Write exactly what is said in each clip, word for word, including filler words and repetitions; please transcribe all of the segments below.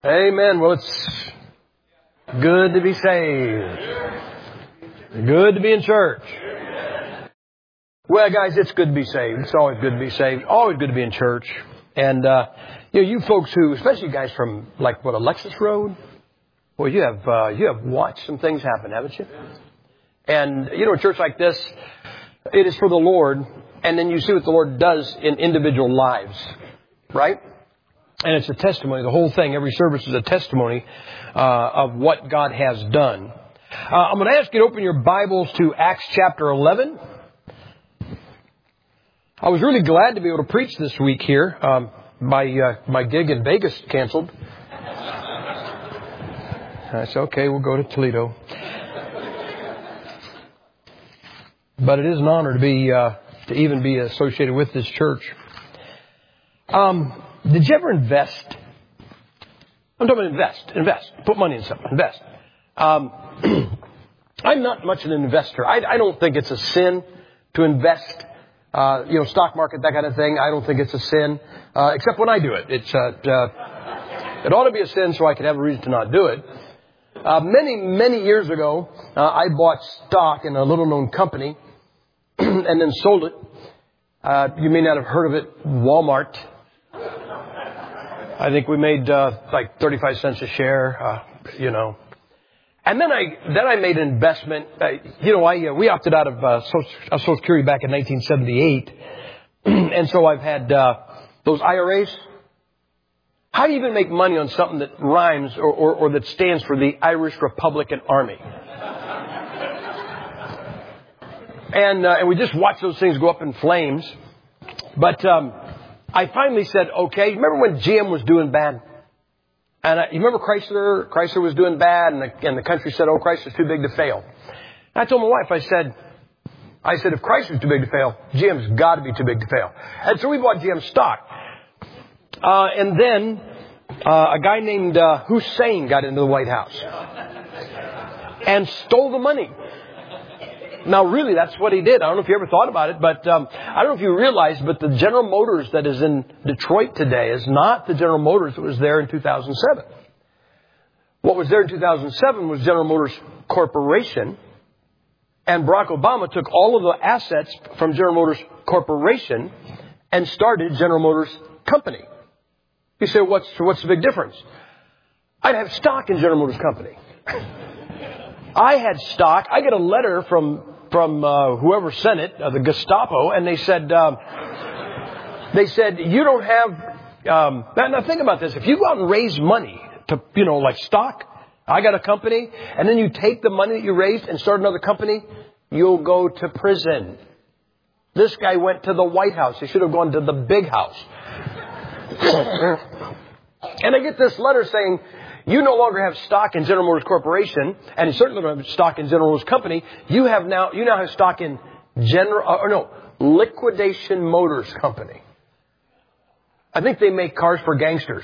Amen. Well, it's good to be saved. Good to be in church. Well, guys, it's good to be saved. It's always good to be saved. Always good to be in church. And, uh, you know, you folks who, especially you guys from, like, what, Alexis Road? Well, you have, uh, you have watched some things happen, haven't you? And, you know, a church like this, it is for the Lord. And then you see what the Lord does in individual lives, right? And it's a testimony. The whole thing, every service is a testimony uh, of what God has done. Uh, I'm going to ask you to open your Bibles to Acts chapter eleven. I was really glad to be able to preach this week here. Um, my uh, my gig in Vegas canceled. I said, okay, we'll go to Toledo. But it is an honor to be uh, to even be associated with this church. Um. Did you ever invest? I'm talking about invest. Invest. Put money in something. Invest. Um, I'm not much of an investor. I, I don't think it's a sin to invest. Uh, you know, stock market, that kind of thing. I don't think it's a sin, uh, except when I do it. It's uh, uh, it ought to be a sin so I can have a reason to not do it. Uh, many, many years ago, uh, I bought stock in a little-known company and then sold it. Uh, you may not have heard of it, Walmart. I think we made uh, like thirty-five cents a share, uh, you know. And then I then I made an investment. Uh, you know, I uh, we opted out of uh, Social, uh, Social Security back in nineteen seventy-eight, and so I've had uh, those I R As. How do you even make money on something that rhymes or, or, or that stands for the Irish Republican Army? and uh, and we just watch those things go up in flames, but. Um, I finally said, okay, remember when G M was doing bad? And I, you remember Chrysler? Chrysler was doing bad, and the, and the country said, oh, Chrysler's too big to fail. And I told my wife, I said, I said, if Chrysler's too big to fail, G M's got to be too big to fail. And so we bought G M stock. Uh, and then uh, a guy named uh, Hussein got into the White House and stole the money. Now, really, that's what he did. I don't know if you ever thought about it, but um, I don't know if you realize, but the General Motors that is in Detroit today is not the General Motors that was there in two thousand seven. What was there in two thousand seven was General Motors Corporation, and Barack Obama took all of the assets from General Motors Corporation and started General Motors Company. You say, what's, what's the big difference? I'd have stock in General Motors Company. I had stock. I get a letter from from uh, whoever sent it, uh, the Gestapo, and they said, um, they said, you don't have, um, now, now think about this. If you go out and raise money to, you know, like stock, I got a company, and then you take the money that you raised and start another company, you'll go to prison. This guy went to the White House. He should have gone to the big house. And I get this letter saying, you no longer have stock in General Motors Corporation, and you certainly don't have stock in General Motors Company. You have now, you now have stock in General, or no, Liquidation Motors Company. I think they make cars for gangsters.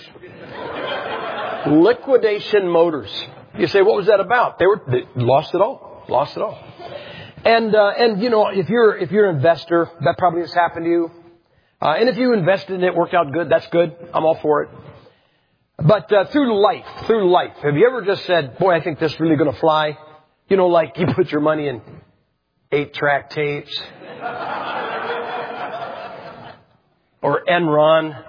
Liquidation Motors. You say, what was that about? They were they lost it all, lost it all. And uh, and you know, if you're if you're an investor, that probably has happened to you. Uh, and if you invested and it worked out good, that's good. I'm all for it. But uh, through life, through life, have you ever just said, boy, I think this is really going to fly? You know, like you put your money in eight-track tapes or Enron.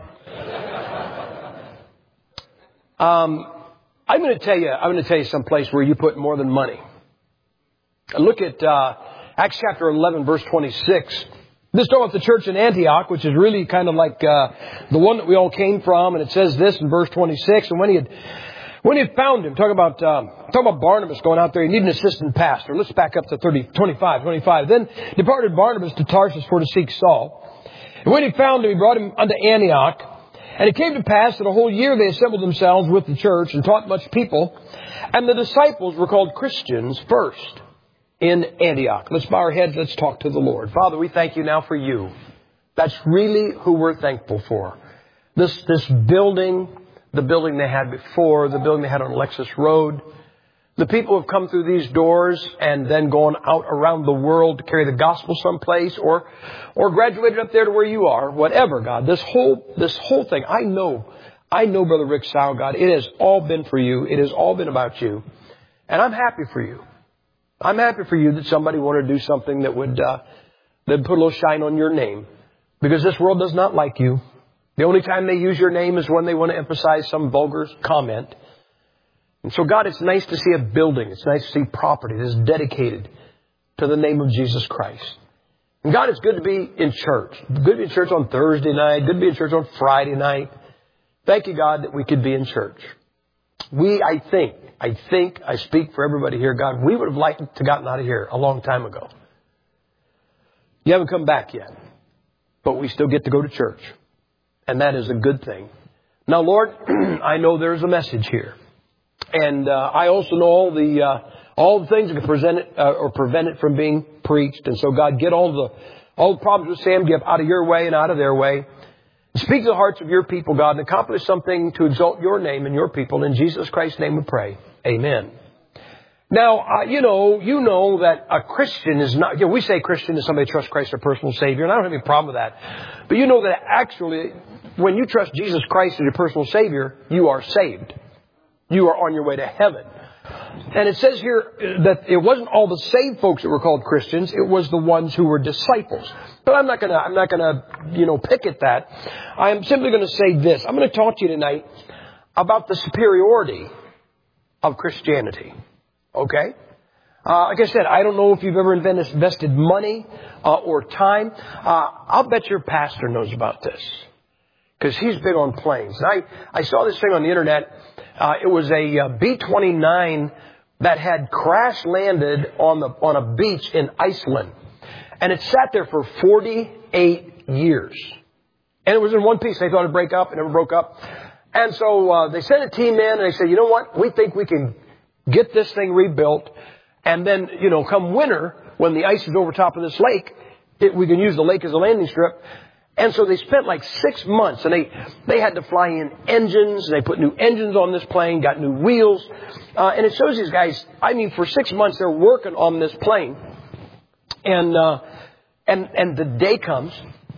Um, I'm going to tell you, I'm going to tell you some place where you put more than money. Look at uh, Acts chapter eleven, verse twenty-six. This is talking about the church in Antioch, which is really kind of like uh, the one that we all came from. And it says this in verse twenty-six. And when he had when he had found him, talking about um, talking about Barnabas going out there, he needed an assistant pastor. Let's back up to thirty, twenty-five, twenty-five. Then departed Barnabas to Tarsus for to seek Saul. And when he found him, he brought him unto Antioch. And it came to pass that a whole year they assembled themselves with the church and taught much people. And the disciples were called Christians first in Antioch. Let's bow our heads. Let's talk to the Lord. Father, we thank you now for you. That's really who we're thankful for. This, this building, the building they had before, the building they had on Alexis Road, the people who have come through these doors and then gone out around the world to carry the gospel someplace or, or graduated up there to where you are, whatever, God, this whole, this whole thing, I know, I know Brother Rick Sowell, God, it has all been for you. It has all been about you. And I'm happy for you. I'm happy for you that somebody wanted to do something that would, uh, that would put a little shine on your name. Because this world does not like you. The only time they use your name is when they want to emphasize some vulgar comment. And so, God, it's nice to see a building. It's nice to see property that is dedicated to the name of Jesus Christ. And God, it's good to be in church. Good to be in church on Thursday night. Good to be in church on Friday night. Thank you, God, that we could be in church. We, I think, I think, I speak for everybody here, God, we would have liked to have gotten out of here a long time ago. You haven't come back yet. But we still get to go to church. And that is a good thing. Now, Lord, I know there's a message here. And uh, I also know all the uh, all the things that can present it uh, or prevent it from being preached. And so, God, get all the all the problems with Sam Gibb out of your way and out of their way. Speak to the hearts of your people, God, and accomplish something to exalt your name and your people. In Jesus Christ's name we pray. Amen. Now, uh, you know, you know that a Christian is not, you know, we say Christian is somebody who trusts Christ their personal Savior, and I don't have any problem with that. But you know that actually, when you trust Jesus Christ as your personal Savior, you are saved. You are on your way to heaven. And it says here that it wasn't all the saved folks that were called Christians. It was the ones who were disciples. But I'm not going to, I'm not going to, you know, pick at that. I am simply going to say this. I'm going to talk to you tonight about the superiority of Christianity. Okay? Uh, like I said, I don't know if you've ever invested money uh, or time. Uh, I'll bet your pastor knows about this. Because he's big on planes. And I, I saw this thing on the internet. Uh, it was a uh, B twenty-nine that had crash landed on the on a beach in Iceland. And it sat there for forty-eight years. And it was in one piece. They thought it'd break up. It never broke up. And so uh, they sent a team in and they said, you know what? We think we can get this thing rebuilt. And then, you know, come winter, when the ice is over top of this lake, it, we can use the lake as a landing strip. And so they spent like six months and they, they had to fly in engines. They put new engines on this plane, got new wheels. Uh, and it shows these guys, I mean, for six months they're working on this plane. And, uh, and, and the day comes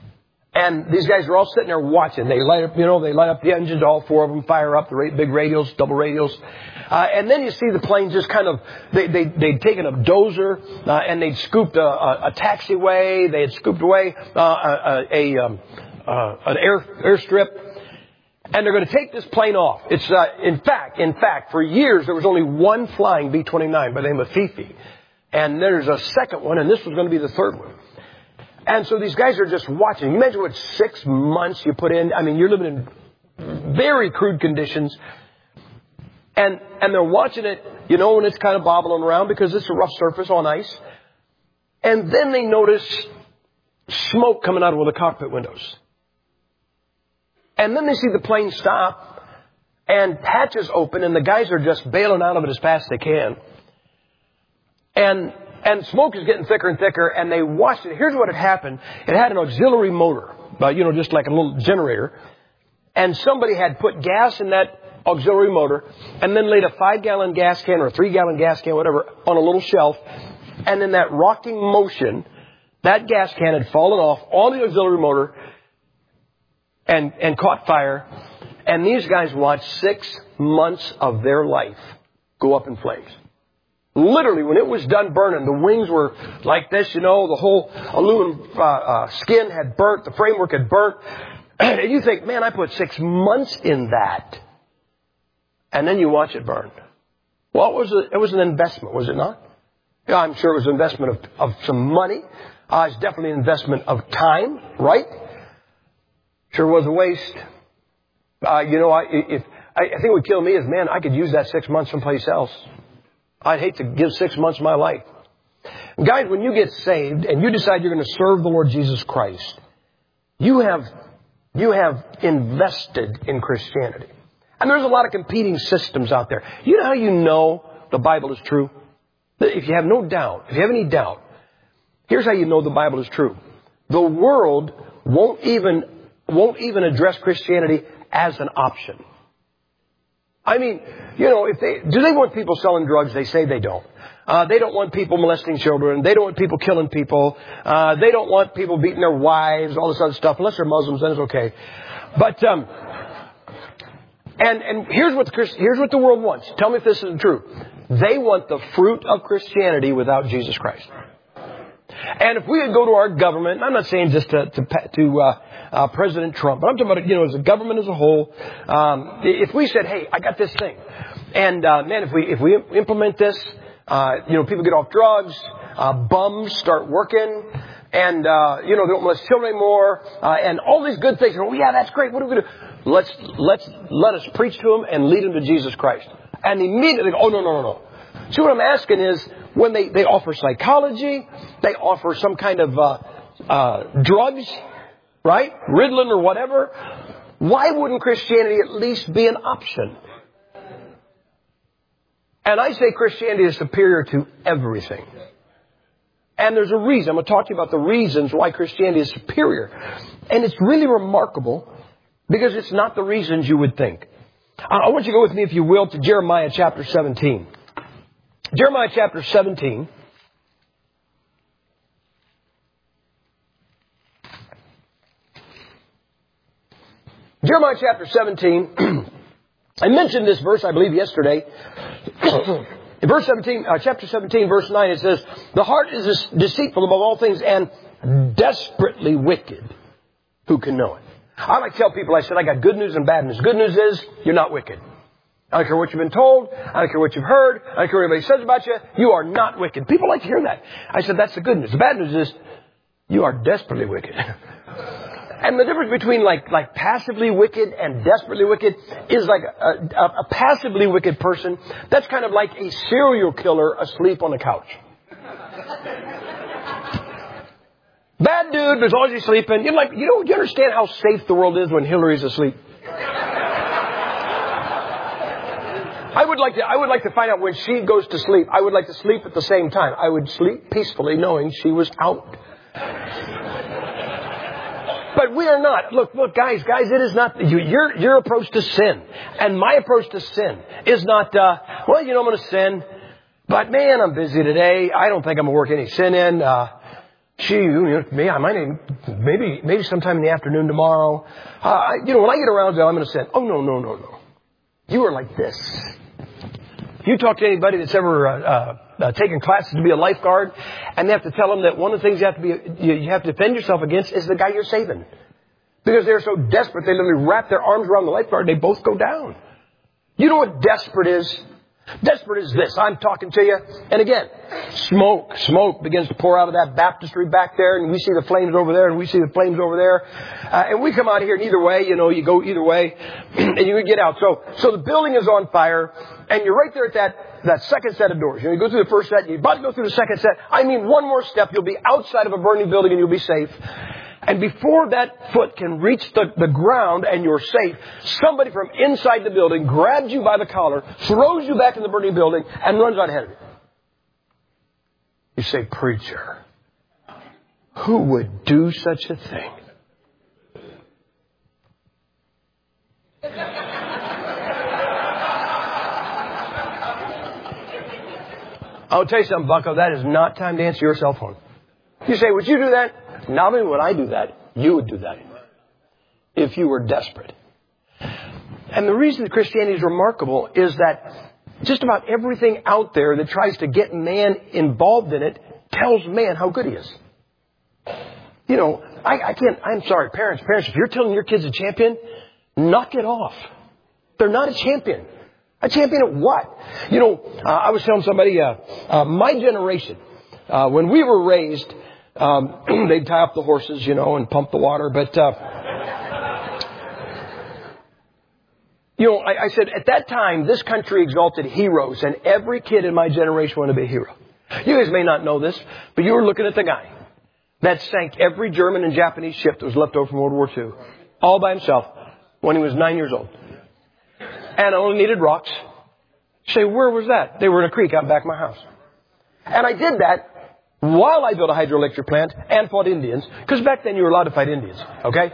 and these guys are all sitting there watching. They light up, you know, they light up the engines, all four of them fire up, the big radials, double radials. Uh, and then you see the plane just kind of, they, they, they'd taken a dozer, uh, and they'd scooped a, a, a taxiway. They had scooped away, uh, a, a, um, uh, an air, airstrip. And they're going to take this plane off. It's, uh, in fact, in fact, for years, there was only one flying B twenty-nine by the name of Fifi. And there's a second one, and this was going to be the third one. And so these guys are just watching. You imagine what six months you put in. I mean, you're living in very crude conditions. And and they're watching it, you know, when it's kind of bobbling around because it's a rough surface on ice. And then they notice smoke coming out of one of the cockpit windows. And then they see the plane stop and hatches open and the guys are just bailing out of it as fast as they can. And and smoke is getting thicker and thicker and they watched it. Here's what had happened. It had an auxiliary motor, uh, you know, just like a little generator. And somebody had put gas in that auxiliary motor and then laid a five gallon gas can or a three gallon gas can, whatever, on a little shelf. And in that rocking motion, that gas can had fallen off on the auxiliary motor and, and caught fire. And these guys watched six months of their life go up in flames. Literally, when it was done burning, the wings were like this, you know, the whole aluminum uh, uh, skin had burnt, the framework had burnt. And you think, man, I put six months in that. And then you watch it burn. Well, it was, a, it was an investment, was it not? Yeah, I'm sure it was an investment of, of some money. Uh, it's definitely an investment of time, right? Sure was a waste. Uh, you know, I, if, I, I think what would kill me is, man, I could use that six months someplace else. I'd hate to give six months of my life. Guys, when you get saved and you decide you're going to serve the Lord Jesus Christ, you have, you have invested in Christianity. And there's a lot of competing systems out there. You know how you know the Bible is true? If you have no doubt, if you have any doubt, here's how you know the Bible is true. The world won't even, won't even address Christianity as an option. I mean, you know, if they, do they want people selling drugs? They say they don't. Uh, they don't want people molesting children. They don't want people killing people. Uh, they don't want people beating their wives, all this other stuff. Unless they're Muslims, then it's okay. But, um, And, and here's what the Christ, here's what the world wants. Tell me if this isn't true. They want the fruit of Christianity without Jesus Christ. And if we would go to our government, and I'm not saying just to, to, to uh, uh, President Trump, but I'm talking about, you know, as a government as a whole, um, if we said, hey, I got this thing. And, uh, man, if we, if we implement this, uh, you know, people get off drugs, uh, bums start working, and, uh, you know, they don't molest children anymore, uh, and all these good things. Oh, yeah, that's great. What are we going to do? Let's, let's, let us preach to them and lead them to Jesus Christ. And immediately, oh, no, no, no, no. See, what I'm asking is, when they, they offer psychology, they offer some kind of, uh, uh, drugs, right? Ritalin or whatever. Why wouldn't Christianity at least be an option? And I say Christianity is superior to everything. And there's a reason. I'm going to talk to you about the reasons why Christianity is superior. And it's really remarkable because it's not the reasons you would think. I want you to go with me, if you will, to Jeremiah chapter seventeen. Jeremiah chapter seventeen. Jeremiah chapter seventeen. I mentioned this verse, I believe, yesterday. In verse seventeen, uh, chapter seventeen, verse nine, it says, the heart is deceitful above all things and desperately wicked. Who can know it? I like to tell people, I said, I got good news and bad news. Good news is, you're not wicked. I don't care what you've been told. I don't care what you've heard. I don't care what anybody says about you. You are not wicked. People like to hear that. I said, that's the good news. The bad news is, you are desperately wicked. And the difference between like, like passively wicked and desperately wicked is like a, a, a passively wicked person. That's kind of like a serial killer asleep on the couch. Bad dude, as long as he's sleeping. You know, like, you know, you understand how safe the world is when Hillary's asleep? I would like to, I would like to find out when she goes to sleep. I would like to sleep at the same time. I would sleep peacefully knowing she was out. But we are not. Look, look, guys, guys, it is not, you, your, your approach to sin and my approach to sin is not, uh, well, you know, I'm going to sin, but man, I'm busy today. I don't think I'm going to work any sin in. Uh, gee, you know, me, I might even, maybe, maybe sometime in the afternoon tomorrow. Uh, you know, when I get around to it, I'm going to sin. Oh, no, no, no, no. You are like this. If you talk to anybody that's ever, uh, uh, Uh, taking classes to be a lifeguard, and they have to tell them that one of the things you have to be, you, you have to defend yourself against is the guy you're saving. Because they're so desperate, they literally wrap their arms around the lifeguard, they both go down. You know what desperate is? Desperate is this. I'm talking to you, and again, smoke, smoke begins to pour out of that baptistry back there, and we see the flames over there, and we see the flames over there, uh, and we come out here, and either way, you know, you go either way, and you get out. So, so the building is on fire, and you're right there at that, that second set of doors. You know, you go through the first set, you're about to go through the second set. I mean, one more step, you'll be outside of a burning building, and you'll be safe. And before that foot can reach the, the ground and you're safe, somebody from inside the building grabs you by the collar, throws you back in the burning building, and runs out ahead of you. You say, preacher, who would do such a thing? I'll tell you something, bucko, that is not time to answer your cell phone. You say, would you do that? Not only would I do that, you would do that. If you were desperate. And the reason that Christianity is remarkable is that just about everything out there that tries to get man involved in it tells man how good he is. You know, I, I can't, I'm sorry, parents, parents, if you're telling your kids a champion, knock it off. They're not a champion. A champion at what? You know, uh, I was telling somebody, uh, uh, my generation, uh, when we were raised, um, they'd tie up the horses, you know, and pump the water. But, uh, you know, I, I said at that time, this country exalted heroes, and every kid in my generation wanted to be a hero. You guys may not know this, but you were looking at the guy that sank every German and Japanese ship that was left over from World War Two, all by himself, when he was nine years old. And only needed rocks. You say, where was that? They were in a creek out back of my house. And I did that while I built a hydroelectric plant and fought Indians. Because back then you were allowed to fight Indians. Okay?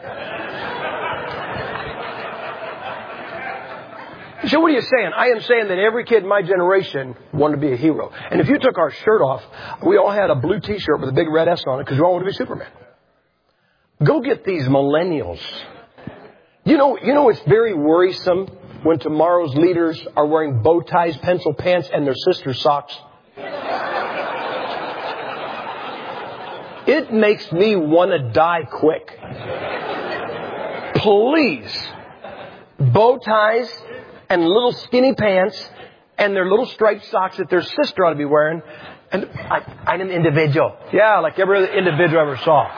So what are you saying? I am saying that every kid in my generation wanted to be a hero. And if you took our shirt off, we all had a blue t-shirt with a big red S on it because we all wanted to be Superman. Go get these millennials. You know, you know it's very worrisome when tomorrow's leaders are wearing bow ties, pencil pants, and their sister's socks? It makes me want to die quick. Please. Bow ties and little skinny pants and their little striped socks that their sister ought to be wearing. And I, I'm an individual. Yeah, like every other individual I ever saw.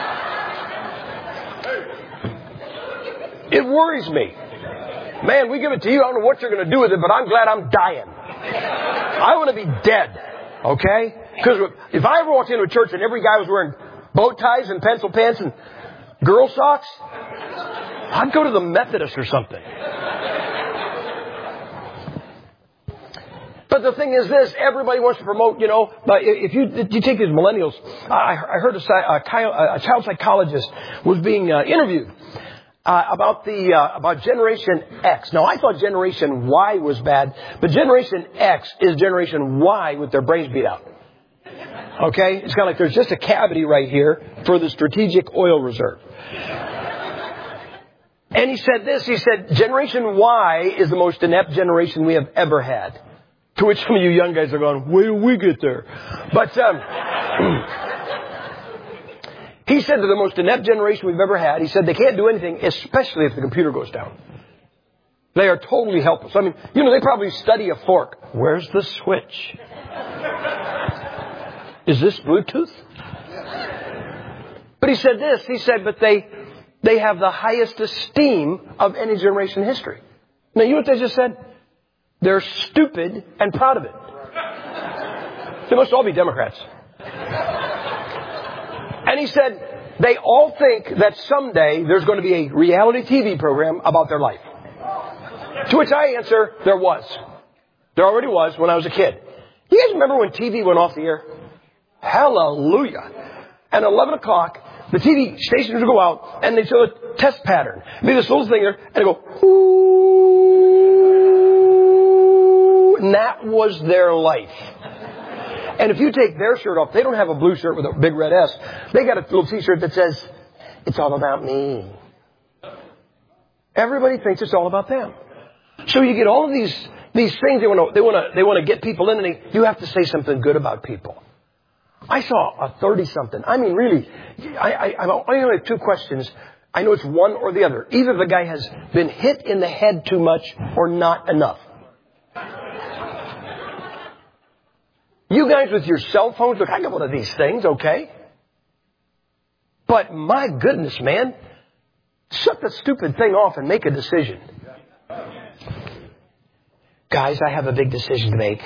It worries me. Man, we give it to you. I don't know what you're going to do with it, but I'm glad I'm dying. I want to be dead. Okay? Because if I ever walked into a church and every guy was wearing bow ties and pencil pants and girl socks, I'd go to the Methodist or something. But the thing is this, everybody wants to promote, you know, but if you, if you take these millennials, I, I heard a, a, a child psychologist was being uh, interviewed uh, about the, uh, about Generation X. Now, I thought Generation Y was bad, but Generation X is Generation Y with their brains beat out. Okay? It's kind of like there's just a cavity right here for the strategic oil reserve. And he said this, he said, Generation Y is the most inept generation we have ever had. To which some of you young guys are going, where did we get there? But um, he said they're the most inept generation we've ever had. He said they can't do anything, especially if the computer goes down. They are totally helpless. I mean, you know, they probably study a fork. Where's the switch? Is this Bluetooth? But he said this. He said, but they they have the highest esteem of any generation in history. Now, you know what they just said? They're stupid and proud of it. They must all be Democrats. And he said, they all think that someday there's going to be a reality T V program about their life. To which I answer, there was. There already was when I was a kid. You guys remember when T V went off the air? Hallelujah. And at eleven o'clock, the T V stations would go out and they'd show a test pattern. It'd be this little thing there, and it'd go, ooh, and that was their life. And if you take their shirt off, they don't have a blue shirt with a big red S. They got a little t-shirt that says, it's all about me. Everybody thinks it's all about them. So you get all of these, these things they want to, they want to, they want to get people in, and they, you have to say something good about people. I saw a thirty-something. I mean, really, I, I, I only have two questions. I know it's one or the other. Either the guy has been hit in the head too much or not enough. You guys with your cell phones, look, I got one of these things, okay? But my goodness, man, shut the stupid thing off and make a decision. Guys, I have a big decision to make.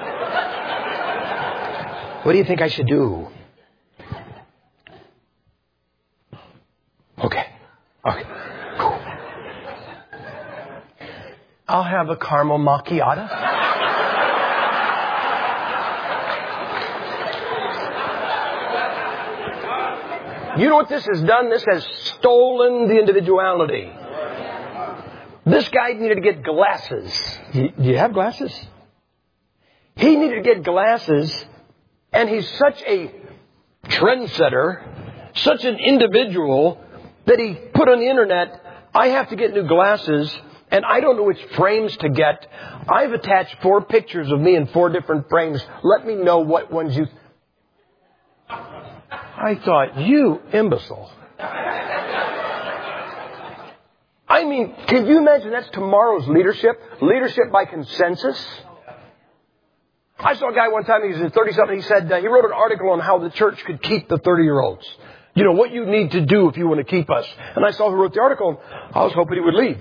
What do you think I should do? Okay. Okay. Cool. I'll have a caramel macchiato. You know what this has done? This has stolen the individuality. This guy needed to get glasses. Do you have glasses? He needed to get glasses, and he's such a trendsetter, such an individual, that he put on the internet, I have to get new glasses, and I don't know which frames to get. I've attached four pictures of me in four different frames. Let me know what ones you... I thought, you imbecile. I mean, can you imagine that's tomorrow's leadership? Leadership by consensus? I saw a guy one time, he was thirty-something, he said, uh, he wrote an article on how the church could keep the thirty-year-olds. You know, what you need to do if you want to keep us. And I saw who wrote the article, and I was hoping he would leave.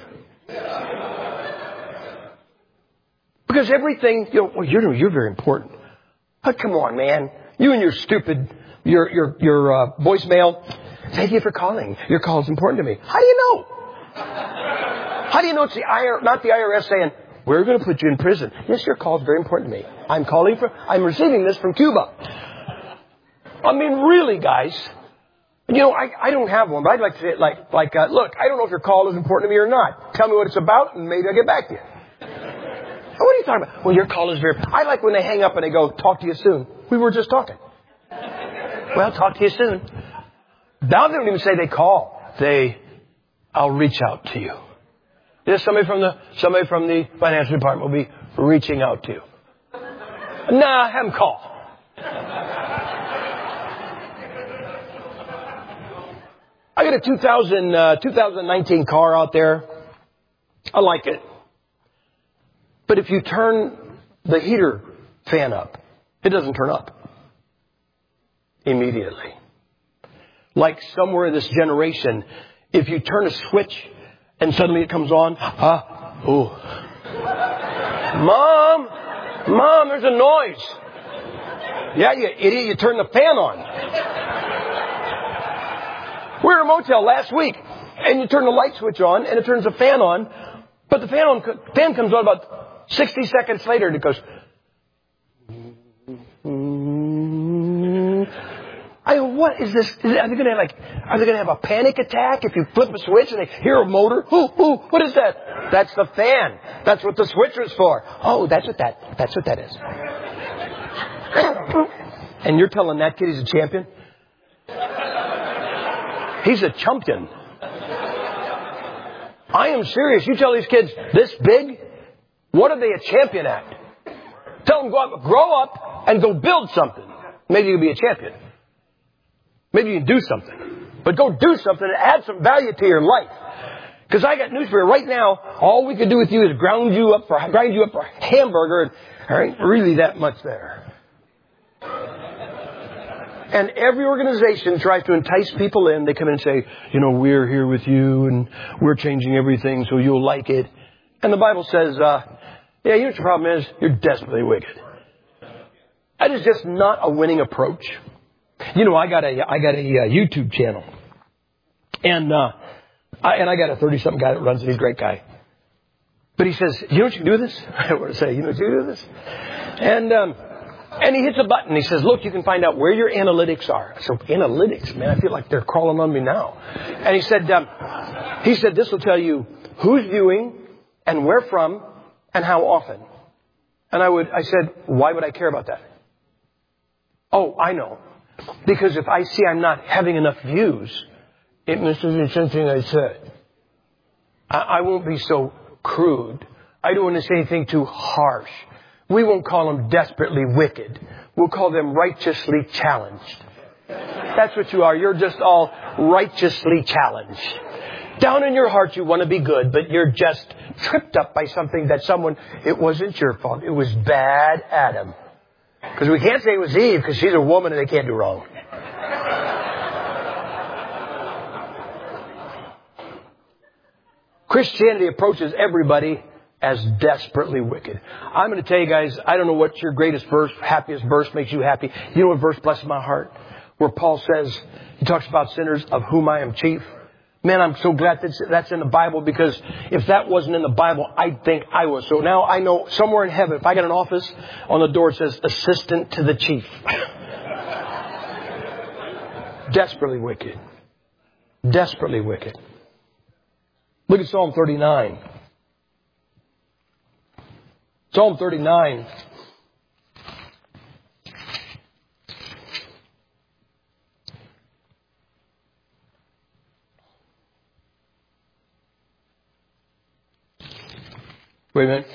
Because everything, you know, well, you're, you're very important. But come on, man. You and your stupid, your, your, your uh, voicemail. Thank you for calling. Your call is important to me. How do you know? How do you know it's the I R S, not the I R S saying, we're going to put you in prison? Yes, your call is very important to me. I'm calling for, I'm receiving this from Cuba. I mean, really, guys. You know, I, I don't have one, but I'd like to say it like, like uh, look, I don't know if your call is important to me or not. Tell me what it's about, and maybe I'll get back to you. What are you talking about? Well, your call is very... I like when they hang up and they go, talk to you soon. We were just talking. Well, talk to you soon. Now they don't even say they call. They, I'll reach out to you. Just somebody from the somebody from the financial department will be reaching out to you. Nah, have them call. I got a two thousand, uh, two thousand nineteen car out there. I like it. But if you turn the heater fan up, it doesn't turn up immediately. Like somewhere in this generation, if you turn a switch and suddenly it comes on, ah, ooh. Mom, Mom, there's a noise. Yeah, you idiot, you turn the fan on. We were in a motel last week, and you turn the light switch on, and it turns the fan on, but the fan, on, fan comes on about sixty seconds later, and it goes... I go, what is this? Is it, are they going to like? Are they going to have a panic attack if you flip a switch and they hear a motor? Ooh, ooh, what is that? That's the fan. That's what the switch was for. Oh, that's what that. That's what that is. And you're telling that kid he's a champion? He's a chumpion. I am serious. You tell these kids this big, what are they a champion at? Tell them go up, grow up and go build something. Maybe you'll be a champion. Maybe you can do something. But go do something and add some value to your life. Because I got news for you. Right now, all we can do with you is ground you up for grind you up for a hamburger, and there ain't really that much there. And every organization tries to entice people in. They come in and say, you know, we're here with you, and we're changing everything so you'll like it. And the Bible says, uh, yeah, you know what your problem is? You're desperately wicked. That is just not a winning approach. You know, I got a I got a uh, YouTube channel, and uh, I, and I got a thirty-something guy that runs it. He's a great guy. But he says, "You know what you can do with this?" I don't want to say, "You know what you can do with this?" And um, and he hits a button. He says, "Look, you can find out where your analytics are." So analytics, man, I feel like they're crawling on me now. And he said, um, he said, "This will tell you who's viewing and where from and how often." And I would, I said, "Why would I care about that?" "Oh, I know. Because if I see I'm not having enough views, it misses something I said. I, I won't be so crude. I don't want to say anything too harsh. We won't call them desperately wicked. We'll call them righteously challenged." That's what you are. You're just all righteously challenged. Down in your heart you want to be good, but you're just tripped up by something that someone, it wasn't your fault. It was bad Adam. Because we can't say it was Eve because she's a woman and they can't do wrong. Christianity approaches everybody as desperately wicked. I'm going to tell you guys, I don't know what your greatest verse, happiest verse makes you happy. You know what verse blesses my heart? Where Paul says, he talks about sinners of whom I am chief. Man, I'm so glad that that's in the Bible, because if that wasn't in the Bible, I'd think I was. So now I know somewhere in heaven, if I got an office, on the door it says, assistant to the chief. Desperately wicked. Desperately wicked. Look at Psalm thirty-nine. Psalm thirty-nine. Wait a minute.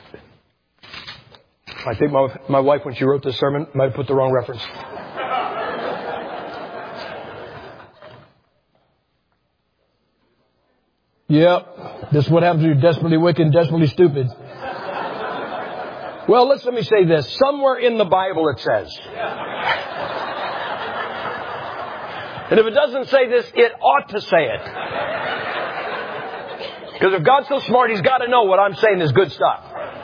I think my, my wife, when she wrote this sermon, might have put the wrong reference. Yep. This is what happens when you're desperately wicked and desperately stupid. Well, let's let me say this. Somewhere in the Bible it says. And if it doesn't say this, it ought to say it. Because if God's so smart, He's got to know what I'm saying is good stuff.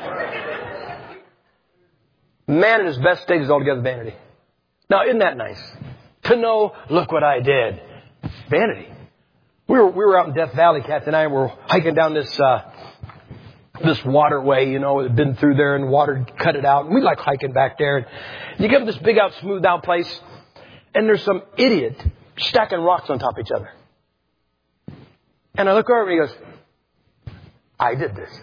Man in his best state is altogether vanity. Now, isn't that nice? To know, look what I did. Vanity. We were we were out in Death Valley, Kat and I were hiking down this uh, this waterway, you know, it had been through there and water cut it out. And we like hiking back there. And you get to this big out, smoothed out place, and there's some idiot stacking rocks on top of each other. And I look over and he goes, I did this.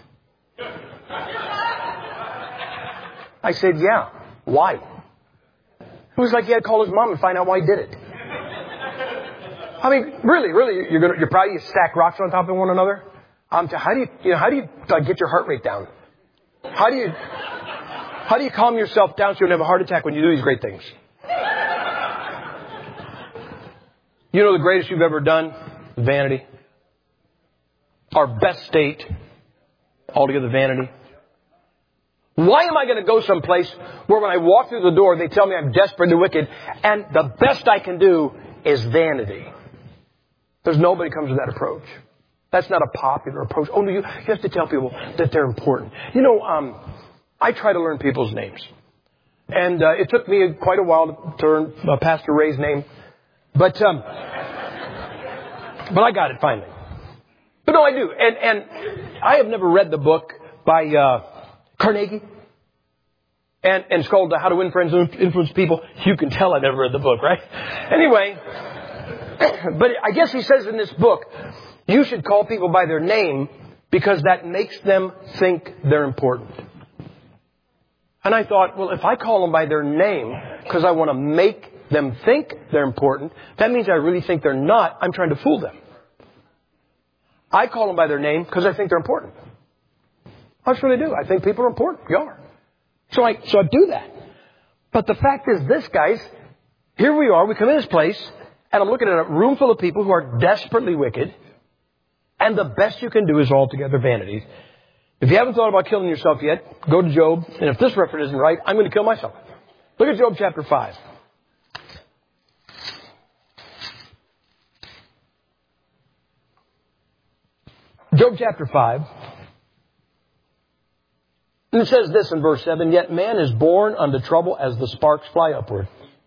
I said, yeah. Why? It was like he had to call his mom and find out why he did it. I mean, really, really, you're gonna, you're proud you stack rocks on top of one another? Um, how do you, you know, how do you like, get your heart rate down? How do you, how do you calm yourself down so you don't have a heart attack when you do these great things? You know the greatest you've ever done? Vanity. Our best state, altogether vanity. Why am I going to go someplace where when I walk through the door, they tell me I'm desperately wicked, and the best I can do is vanity? There's nobody comes to that approach. That's not a popular approach. Oh, no, you, you have to tell people that they're important. You know, um, I try to learn people's names. And uh, it took me quite a while to learn uh, Pastor Ray's name. But um, but I got it finally. But no, I do. And, and I have never read the book by uh, Carnegie. And, and it's called uh, How to Win Friends and Influence People. You can tell I never read the book, right? Anyway, but I guess he says in this book, you should call people by their name because that makes them think they're important. And I thought, well, if I call them by their name because I want to make them think they're important, that means I really think they're not. I'm trying to fool them. I call them by their name because I think they're important. I just really do. I think people are important. You are. So I, so I do that. But the fact is this, guys, here we are. We come in this place, and I'm looking at a room full of people who are desperately wicked. And the best you can do is altogether vanity. If you haven't thought about killing yourself yet, go to Job. And if this reference isn't right, I'm going to kill myself. Look at Job chapter five. Job chapter five. And it says this in verse seven, yet man is born unto trouble as the sparks fly upward.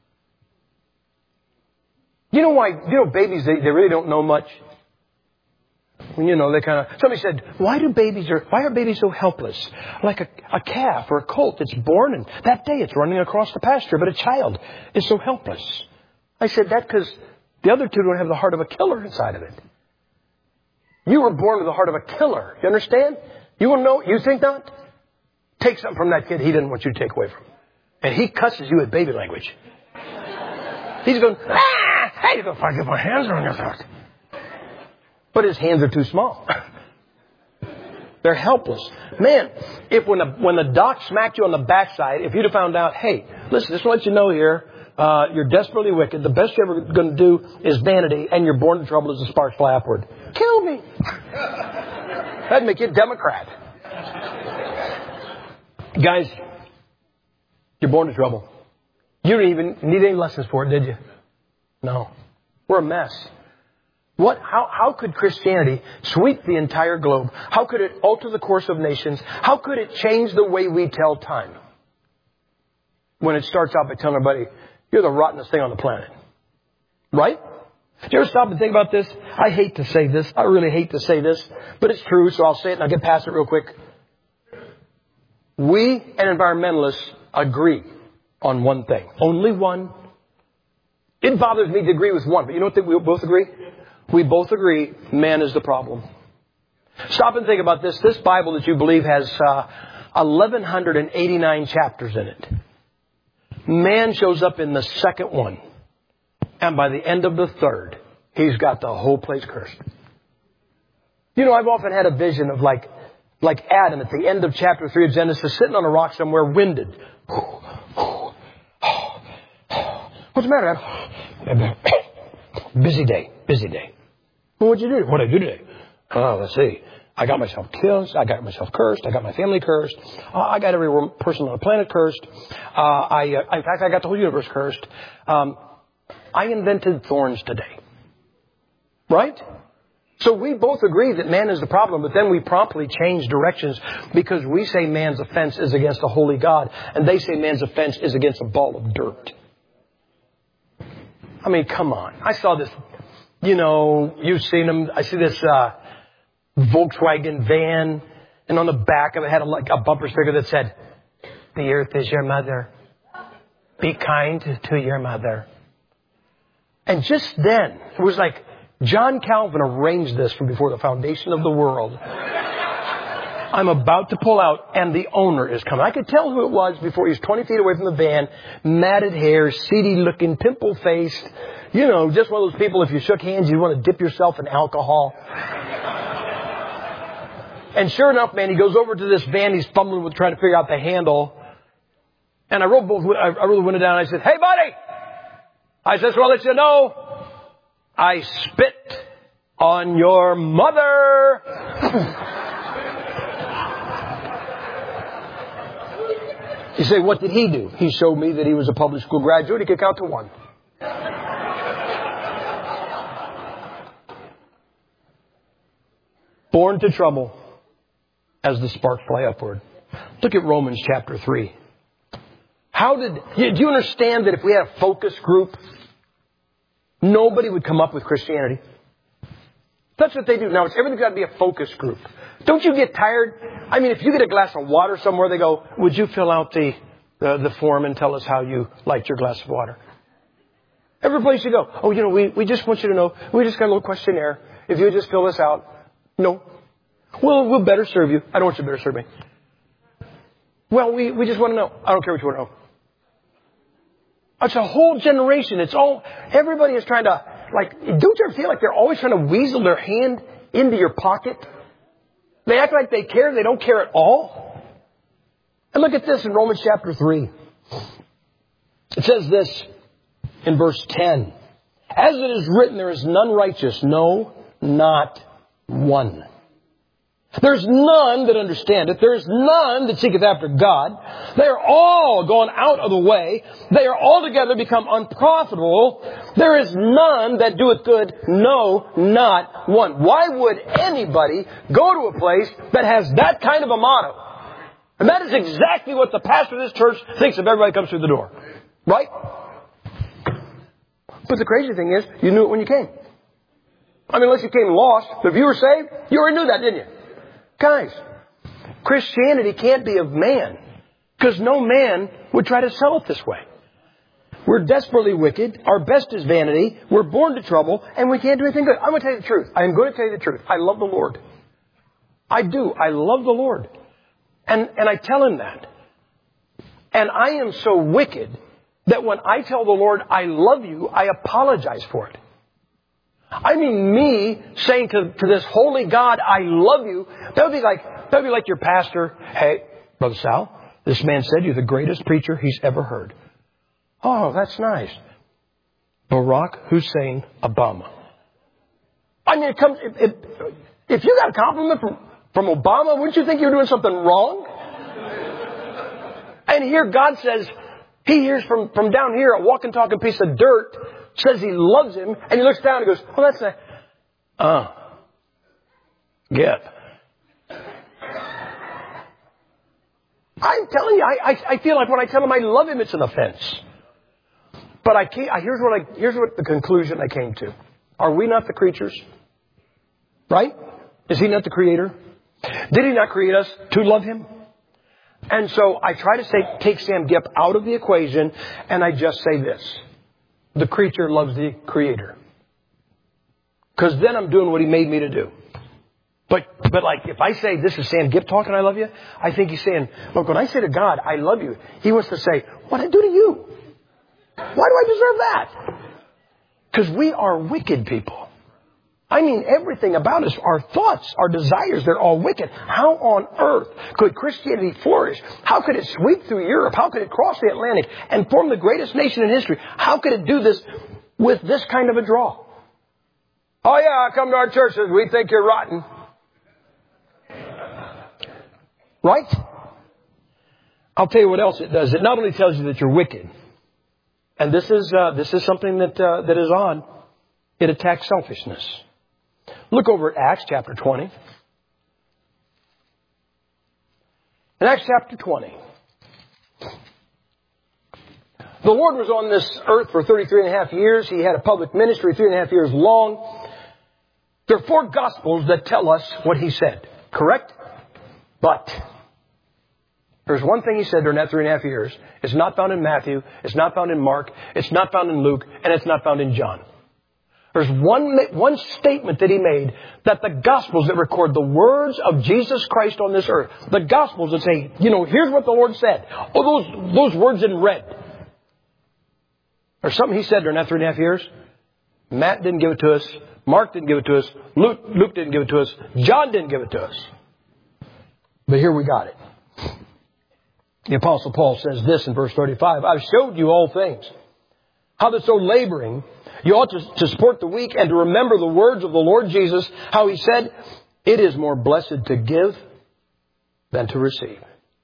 You know why, you know, babies, they, they really don't know much. You know, they kind of, somebody said, why do babies, are, why are babies so helpless? Like a, a calf or a colt that's born and that day it's running across the pasture, but a child is so helpless. I said, that's because the other two don't have the heart of a killer inside of it. You were born with the heart of a killer. You understand? You want to know? You think not? Take something from that kid he didn't want you to take away from him. And he cusses you with baby language. He's going, ah, hey, if I get my hands on your throat. But his hands are too small. They're helpless. Man, if when the, when the doc smacked you on the backside, if you'd have found out, hey, listen, just to let you know here, uh, you're desperately wicked. The best you're ever going to do is vanity, and you're born to trouble as the sparks fly upward. Kill me. That'd make you a Democrat. Guys, you're born to trouble. You didn't even need any lessons for it, did you? No. We're a mess. What? How, how could Christianity sweep the entire globe? How could it alter the course of nations? How could it change the way we tell time? When it starts out by telling everybody, you're the rottenest thing on the planet. Right? Did you ever stop and think about this? I hate to say this. I really hate to say this. But it's true, so I'll say it and I'll get past it real quick. We and environmentalists agree on one thing. Only one. It bothers me to agree with one, but you know what we both agree? We both agree man is the problem. Stop and think about this. This Bible that you believe has uh, eleven eighty-nine chapters in it. Man shows up in the second one. And by the end of the third, he's got the whole place cursed. You know, I've often had a vision of like, like Adam at the end of chapter three of Genesis, sitting on a rock somewhere, winded. What's the matter, Adam? Busy day, busy day. Well, what'd you do? What'd I do today? Oh, let's see. I got myself killed. I got myself cursed. I got my family cursed. Uh, I got every person on the planet cursed. Uh, I, uh, in fact, I got the whole universe cursed. Um, I invented thorns today. Right? So we both agree that man is the problem, but then we promptly change directions because we say man's offense is against a holy God, and they say man's offense is against a ball of dirt. I mean, come on. I saw this, you know, you've seen them. I see this uh, Volkswagen van, and on the back of it had a, like a bumper sticker that said, "The earth is your mother. Be kind to your mother." And just then, it was like John Calvin arranged this from before the foundation of the world. I'm about to pull out, and the owner is coming. I could tell who it was before he was twenty feet away from the van. Matted hair, seedy-looking, pimple-faced. You know, just one of those people, if you shook hands, you'd want to dip yourself in alcohol. And sure enough, man, he goes over to this van. He's fumbling with trying to figure out the handle. And I rolled both, I rolled the window down. And I said, "Hey, buddy!" I said, "So I'll let you know, I spit on your mother." You say, what did he do? He showed me that he was a public school graduate. He could count to one. Born to trouble as the sparks fly upward. Look at Romans chapter three. How did, do you understand that if we had a focus group, nobody would come up with Christianity? That's what they do now. It's everything's got to be a focus group. Don't you get tired? I mean, if you get a glass of water somewhere, they go, "Would you fill out the, the, the form and tell us how you liked your glass of water?" Every place you go, "Oh, you know, we, we just want you to know, we just got a little questionnaire. If you would just fill this out." No. Well, we'll better serve you. I don't want you to better serve me. Well, we, we just want to know. I don't care what you want to know. It's a whole generation. It's all, everybody is trying to, like, don't you ever feel like they're always trying to weasel their hand into your pocket? They act like they care. They don't care at all. And look at this in Romans chapter three. It says this in verse ten. "As it is written, there is none righteous, no, not one. There's none that understandeth. There is none that seeketh after God. They are all gone out of the way. They are altogether become unprofitable. There is none that doeth good, no, not one." Why would anybody go to a place that has that kind of a motto? And that is exactly what the pastor of this church thinks of everybody comes through the door. Right? But the crazy thing is, you knew it when you came. I mean, unless you came lost. But if you were saved, you already knew that, didn't you? Guys, Christianity can't be of man, because no man would try to sell it this way. We're desperately wicked. Our best is vanity. We're born to trouble, and we can't do anything good. I'm going to tell you the truth. I'm going to tell you the truth. I love the Lord. I do. I love the Lord. And, and I tell Him that. And I am so wicked that when I tell the Lord, "I love you," I apologize for it. I mean, me saying to, to this holy God, "I love you," that would be like, that would be like your pastor, "Hey, Brother Sal, this man said you're the greatest preacher he's ever heard." Oh, that's nice. Barack Hussein Obama. I mean, it comes, it, it, if you got a compliment from, from Obama, wouldn't you think you're doing something wrong? And here God says, He hears from, from down here, a walking, talking piece of dirt, says He loves him, and he looks down and goes, "Well, that's a, uh, get." I'm telling you, I, I, I feel like when I tell him I love him, it's an offense. But I can't, I, here's what I, here's what the conclusion I came to. Are we not the creatures? Right? Is He not the creator? Did He not create us to love Him? And so I try to say, take Sam Gipp out of the equation, and I just say this. The creature loves the Creator. Because then I'm doing what He made me to do. But, but like, if I say, "This is Sam Gipp talking, I love you," I think He's saying, look, when I say to God, "I love you," He wants to say, "What did I do to you? Why do I deserve that?" Because we are wicked people. I mean, everything about us, our thoughts, our desires, they're all wicked. How on earth could Christianity flourish? How could it sweep through Europe? How could it cross the Atlantic and form the greatest nation in history? How could it do this with this kind of a draw? "Oh yeah, come to our churches. We think you're rotten." Right? I'll tell you what else it does. It not only tells you that you're wicked, and this is, uh, this is something that, uh, that is odd. It attacks selfishness. Look over at Acts chapter twenty. In Acts chapter twenty, the Lord was on this earth for thirty-three and a half years. He had a public ministry three and a half years long. There are four Gospels that tell us what He said. Correct? But there's one thing He said during that three and a half years. It's not found in Matthew. It's not found in Mark. It's not found in Luke. And it's not found in John. There's one, one statement that He made, that the Gospels that record the words of Jesus Christ on this earth, the Gospels that say, you know, here's what the Lord said. Oh, those, those words in red. There's something He said during that three and a half years. Matt didn't give it to us. Mark didn't give it to us. Luke, Luke didn't give it to us. John didn't give it to us. But here we got it. The Apostle Paul says this in verse thirty-five. I've showed you all things. How that so laboring, you ought to, to support the weak and to remember the words of the Lord Jesus, how He said, it is more blessed to give than to receive.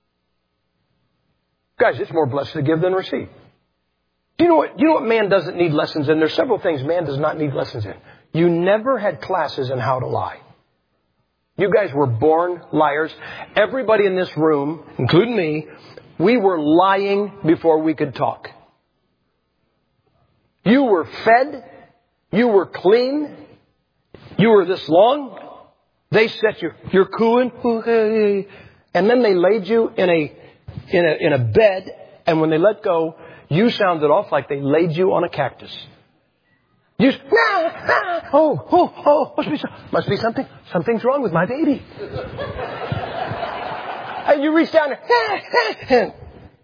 Guys, it's more blessed to give than receive. Do you know what, you know what man doesn't need lessons in? There's several things man does not need lessons in. You never had classes in how to lie. You guys were born liars. Everybody in this room, including me, we were lying before we could talk. You were fed. You were clean. You were this long. They set you, you're cooing. And then they laid you in a, in a, in a bed. And when they let go, you sounded off like they laid you on a cactus. You, ah, ah, oh, oh, oh, must be, must be something, something's wrong with my baby. And you reach down there, ah, ah,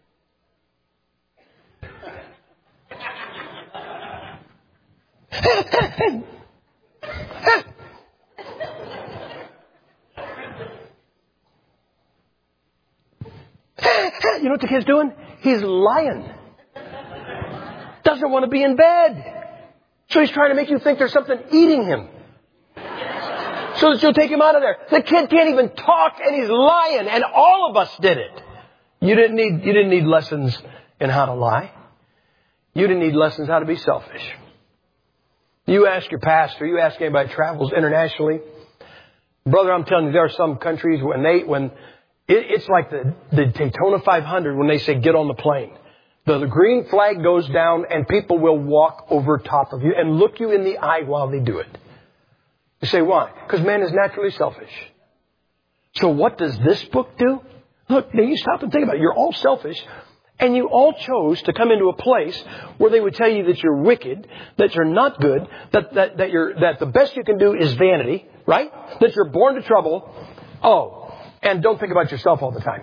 you know what the kid's doing? He's lying. Doesn't want to be in bed. So he's trying to make you think there's something eating him. So that you'll take him out of there. The kid can't even talk and he's lying. And all of us did it. You didn't need, you didn't need lessons in how to lie. You didn't need lessons how to be selfish. You ask your pastor, you ask anybody who travels internationally. Brother, I'm telling you, there are some countries when they, when it, it's like the, the Daytona five hundred when they say get on the plane. The, the green flag goes down and people will walk over top of you and look you in the eye while they do it. You say, why? Because man is naturally selfish. So what does this book do? Look, now you stop and think about it. You're all selfish. And you all chose to come into a place where they would tell you that you're wicked, that you're not good, that, that, that, you're, that the best you can do is vanity, right? That you're born to trouble. Oh, and don't think about yourself all the time.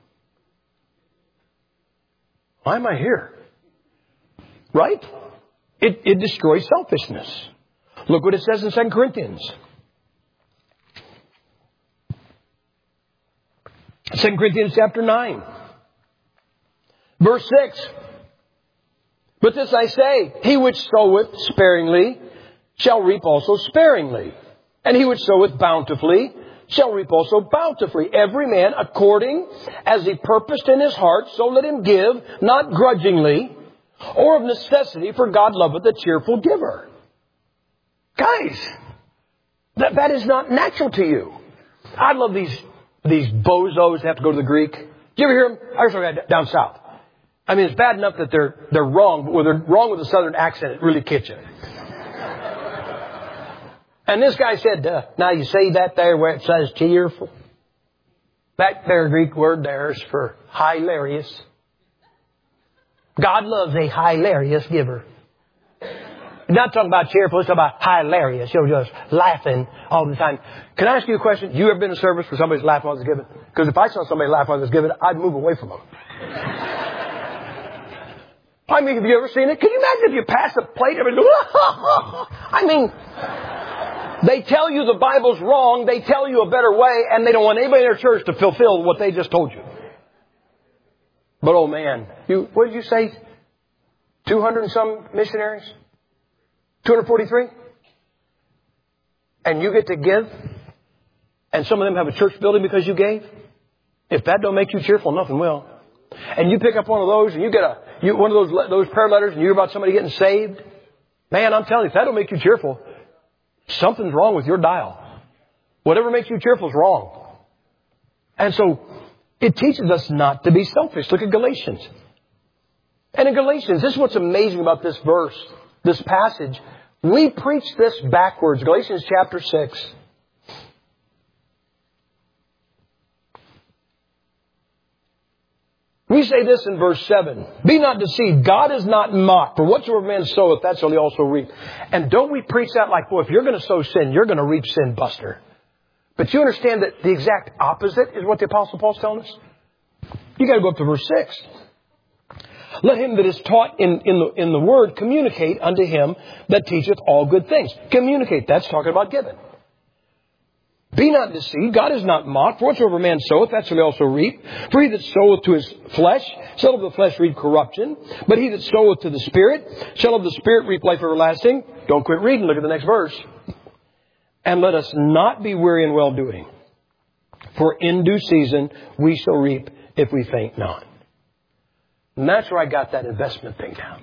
Why am I here? Right? It, it destroys selfishness. Look what it says in Second Corinthians. Second Corinthians chapter nine. Verse six. But this I say, he which soweth sparingly shall reap also sparingly. And he which soweth bountifully shall reap also bountifully. Every man according as he purposed in his heart, so let him give, not grudgingly, or of necessity, for God loveth a cheerful giver. Guys, that, that is not natural to you. I love these, these bozos that have to go to the Greek. Do you ever hear them? I heard some guy down south. I mean, it's bad enough that they're, they're wrong, but when they're wrong with a southern accent, it really gets you. And this guy said, uh, now you see that there where it says cheerful? That there Greek word there is for hilarious. God loves a hilarious giver. He's not talking about cheerful, he's talking about hilarious. You're just laughing all the time. Can I ask you a question? You ever been in a service where somebody's laughing while they're giving? Because if I saw somebody laugh while they're giving, I'd move away from them. I mean, have you ever seen it? Can you imagine if you pass a plate and everybody goes, I mean, they tell you the Bible's wrong, they tell you a better way, and they don't want anybody in their church to fulfill what they just told you. But oh man, you, what did you say? two hundred and some missionaries? two hundred forty-three? And you get to give? And some of them have a church building because you gave? If that don't make you cheerful, nothing will. And you pick up one of those and you get a, you, one of those, those prayer letters and you hear about somebody getting saved. Man, I'm telling you, if that don't make you cheerful, something's wrong with your dial. Whatever makes you cheerful is wrong. And so it teaches us not to be selfish. Look at Galatians. And in Galatians, this is what's amazing about this verse, this passage. We preach this backwards. Galatians chapter six. We say this in verse seven. Be not deceived. God is not mocked. For whatsoever man soweth, that shall he also reap. And don't we preach that like, boy, if you're going to sow sin, you're going to reap sin, buster. But you understand that the exact opposite is what the Apostle Paul's telling us? You got to go up to verse six. Let him that is taught in, in, the, in the word communicate unto him that teacheth all good things. Communicate. That's talking about giving. Be not deceived. God is not mocked. For whatsoever man soweth, that shall he also reap. For he that soweth to his flesh shall of the flesh reap corruption. But he that soweth to the Spirit shall of the Spirit reap life everlasting. Don't quit reading. Look at the next verse. And let us not be weary in well-doing. For in due season we shall reap if we faint not. And that's where I got that investment thing down.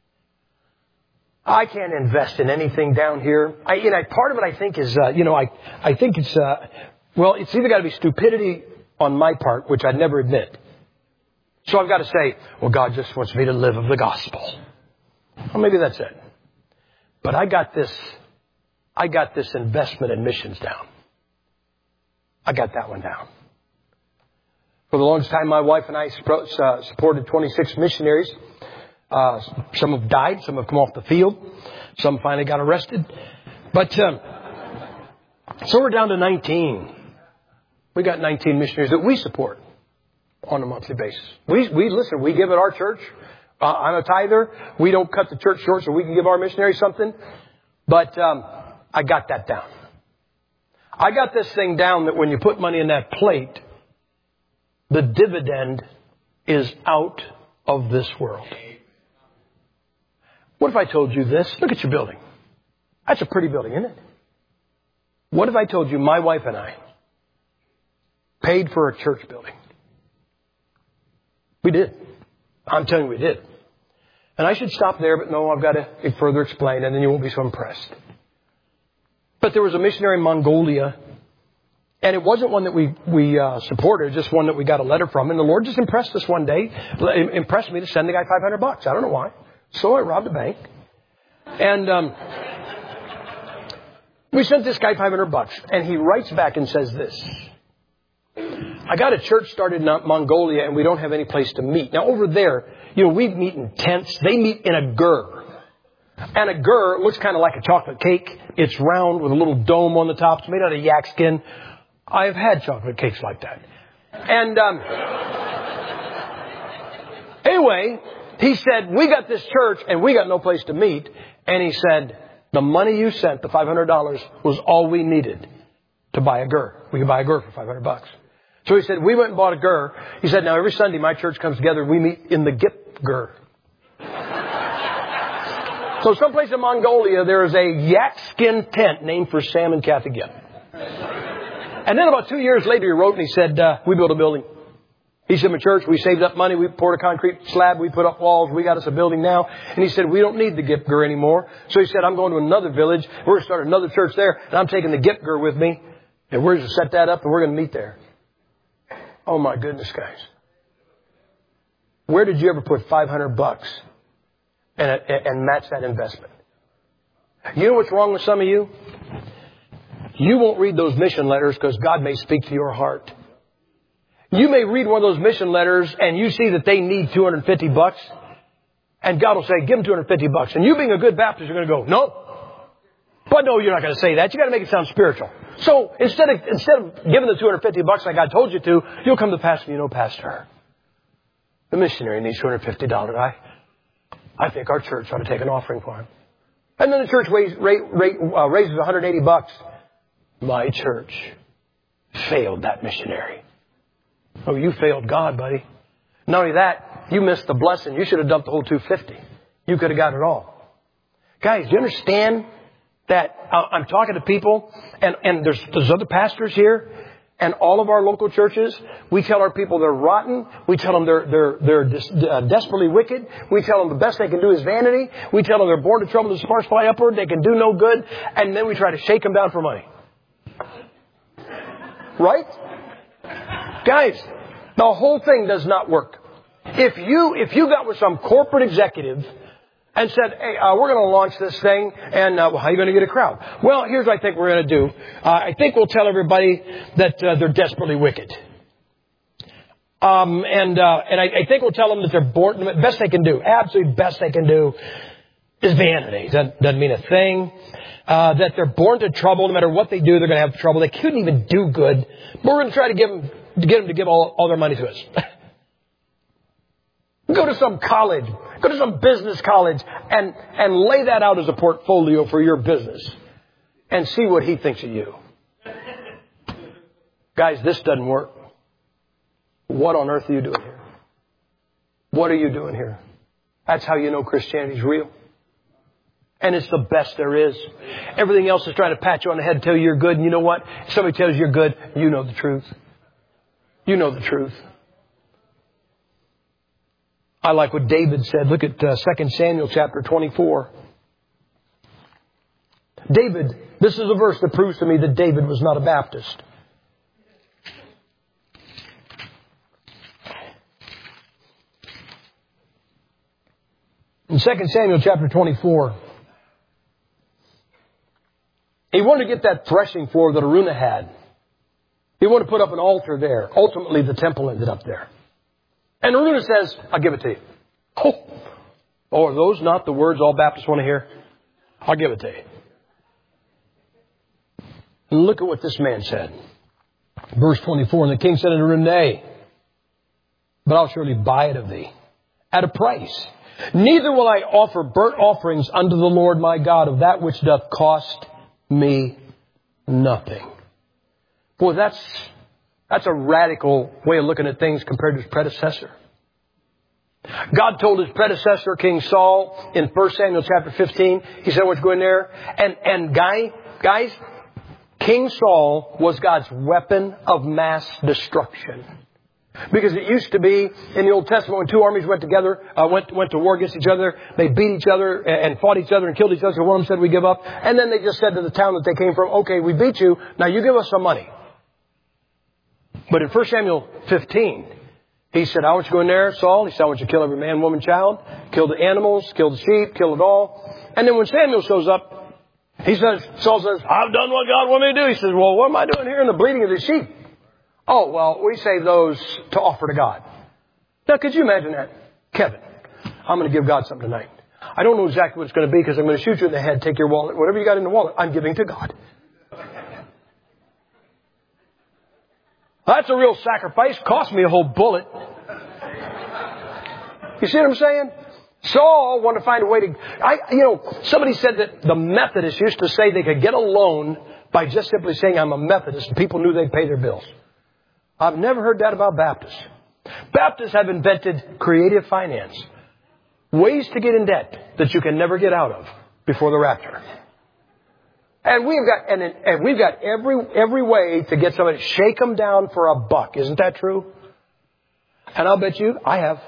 I can't invest in anything down here. I, you know, part of it I think is, uh, you know, I, I think it's, uh, well, it's either got to be stupidity on my part, which I'd never admit. So I've got to say, well, God just wants me to live of the gospel. Well, maybe that's it. But I got this, I got this investment in missions down. I got that one down. For the longest time, my wife and I uh, supported twenty-six missionaries. Uh, some have died. Some have come off the field. Some finally got arrested. But, um, so we're down to nineteen. We got nineteen missionaries that we support on a monthly basis. We, we listen, we give at our church. Uh, I'm a tither. We don't cut the church short so we can give our missionaries something. But, um, I got that down. I got this thing down that when you put money in that plate, the dividend is out of this world. What if I told you this? Look at your building. That's a pretty building, isn't it? What if I told you my wife and I paid for a church building? We did. I'm telling you we did. And I should stop there, but no, I've got to further explain, and then you won't be so impressed. But there was a missionary in Mongolia, and it wasn't one that we, we uh, supported, just one that we got a letter from. And the Lord just impressed us one day, impressed me to send the guy five hundred bucks. I don't know why. So I robbed a bank. And um, we sent this guy five hundred bucks. And he writes back and says this. I got a church started in Mongolia and we don't have any place to meet. Now over there, you know, we meet in tents. They meet in a gur. And a gur looks kind of like a chocolate cake. It's round with a little dome on the top. It's made out of yak skin. I've had chocolate cakes like that. And um, anyway, he said, we got this church and we got no place to meet. And he said, the money you sent, the five hundred dollars, was all we needed to buy a gur. We could buy a gur for five hundred bucks. So he said, we went and bought a gur. He said, now every Sunday my church comes together. We meet in the Gip gur. So someplace in Mongolia, there is a yak skin tent named for Sam and Kathy Gipp. And then about two years later, he wrote and he said, uh, we built a building. He said, my church, we saved up money. We poured a concrete slab. We put up walls. We got us a building now. And he said, we don't need the Gip gur anymore. So he said, I'm going to another village. We're going to start another church there. And I'm taking the Gip gur with me. And we're going to set that up and we're going to meet there. Oh my goodness, guys. Where did you ever put five hundred bucks and, and match that investment? You know what's wrong with some of you? You won't read those mission letters because God may speak to your heart. You may read one of those mission letters and you see that they need two hundred fifty bucks. And God will say, give them two hundred fifty bucks. And you being a good Baptist, you're going to go, no. But no, you're not going to say that. You got to make it sound spiritual. So instead of, instead of giving the two hundred fifty bucks like God told you to, you'll come to the pastor and you know, Pastor, the missionary needs two hundred fifty dollars. I, I think our church ought to take an offering for him. And then the church raise, rate, rate, uh, raises one hundred eighty bucks. My church failed that missionary. Oh, you failed God, buddy. Not only that, you missed the blessing. You should have dumped the whole two hundred fifty. You could have got it all. Guys, do you understand that I'm talking to people and, and there's, there's other pastors here and all of our local churches. We tell our people they're rotten. We tell them they're, they're, they're des- uh, desperately wicked. We tell them the best they can do is vanity. We tell them they're born to trouble, the sparks fly upward. They can do no good. And then we try to shake them down for money. Right? Guys, the whole thing does not work. If you, if you got with some corporate executive and said, hey, uh, we're going to launch this thing, and uh, well, how are you going to get a crowd? Well, here's what I think we're going to do. Uh, I think we'll tell everybody that uh, they're desperately wicked. Um, and uh, and I, I think we'll tell them that they're born, the best they can do, absolutely best they can do is vanity. That doesn't mean a thing. Uh, that they're born to trouble. No matter what they do, they're going to have trouble. They couldn't even do good. But we're going to try to give them, to get them to give all, all their money to us. Go to some college, go to some business college and, and lay that out as a portfolio for your business and see what he thinks of you. Guys, this doesn't work. What on earth are you doing here? What are you doing here? That's how you know Christianity's real. And it's the best there is. Everything else is trying to pat you on the head and tell you you're good. And you know what? If somebody tells you you're good, you know the truth. You know the truth. I like what David said. Look at uh, Second Samuel chapter twenty-four. David, this is a verse that proves to me that David was not a Baptist. In Second Samuel chapter twenty-four, he wanted to get that threshing floor that Araunah had. He wanted to put up an altar there. Ultimately, the temple ended up there. And Araunah says, I'll give it to you. Oh, oh, are those not the words all Baptists want to hear? I'll give it to you. And look at what this man said. Verse twenty-four, and the king said unto Araunah, nay, but I'll surely buy it of thee at a price. Neither will I offer burnt offerings unto the Lord my God of that which doth cost me nothing. Boy, that's, that's a radical way of looking at things compared to his predecessor. God told his predecessor, King Saul, in First Samuel chapter fifteen, he said, what's going there? And, and guy, guys, King Saul was God's weapon of mass destruction. Because it used to be in the Old Testament when two armies went together, uh, went went to war against each other, they beat each other and fought each other and killed each other. So one of them said, we give up. And then they just said to the town that they came from, okay, we beat you. Now you give us some money. But in First Samuel fifteen, he said, I want you to go in there, Saul. He said, I want you to kill every man, woman, child. Kill the animals, kill the sheep, kill it all. And then when Samuel shows up, he says, Saul says, I've done what God wanted me to do. He says, well, what am I doing here in the bleating of the sheep? Oh, well, we save those to offer to God. Now, could you imagine that? Kevin, I'm going to give God something tonight. I don't know exactly what it's going to be because I'm going to shoot you in the head, take your wallet, whatever you got in the wallet, I'm giving to God. That's a real sacrifice. Cost me a whole bullet. You see what I'm saying? Saul wanted to find a way to... I, you know, somebody said that the Methodists used to say they could get a loan by just simply saying, I'm a Methodist, and people knew they'd pay their bills. I've never heard that about Baptists. Baptists have invented creative finance. Ways to get in debt that you can never get out of before the rapture. And we've got, and, and we've got every, every way to get somebody, shake them down for a buck. Isn't that true? And I'll bet you, I have.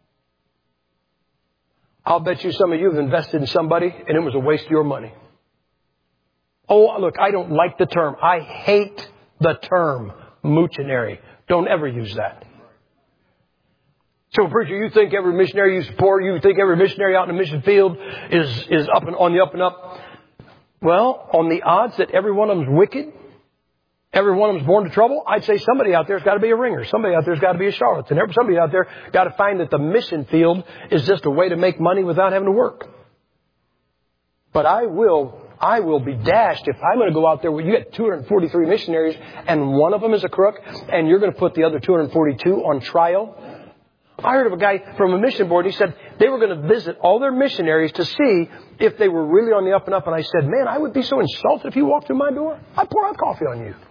I'll bet you some of you have invested in somebody and it was a waste of your money. Oh, look, I don't like the term. I hate the term moochionary. Don't ever use that. So, preacher, you think every missionary you support, you think every missionary out in the mission field is, is up and on the up and up? Well, on the odds that every one of them is wicked, every one of them is born to trouble, I'd say somebody out there's got to be a ringer. Somebody out there's got to be a charlatan. Somebody out there got to find that the mission field is just a way to make money without having to work. But I will, I will be dashed if I'm going to go out there where you get two hundred forty-three missionaries and one of them is a crook and you're going to put the other two hundred forty-two on trial. I heard of a guy from a mission board. He said they were going to visit all their missionaries to see if they were really on the up and up. And I said, man, I would be so insulted if you walked through my door. I'd pour out coffee on you.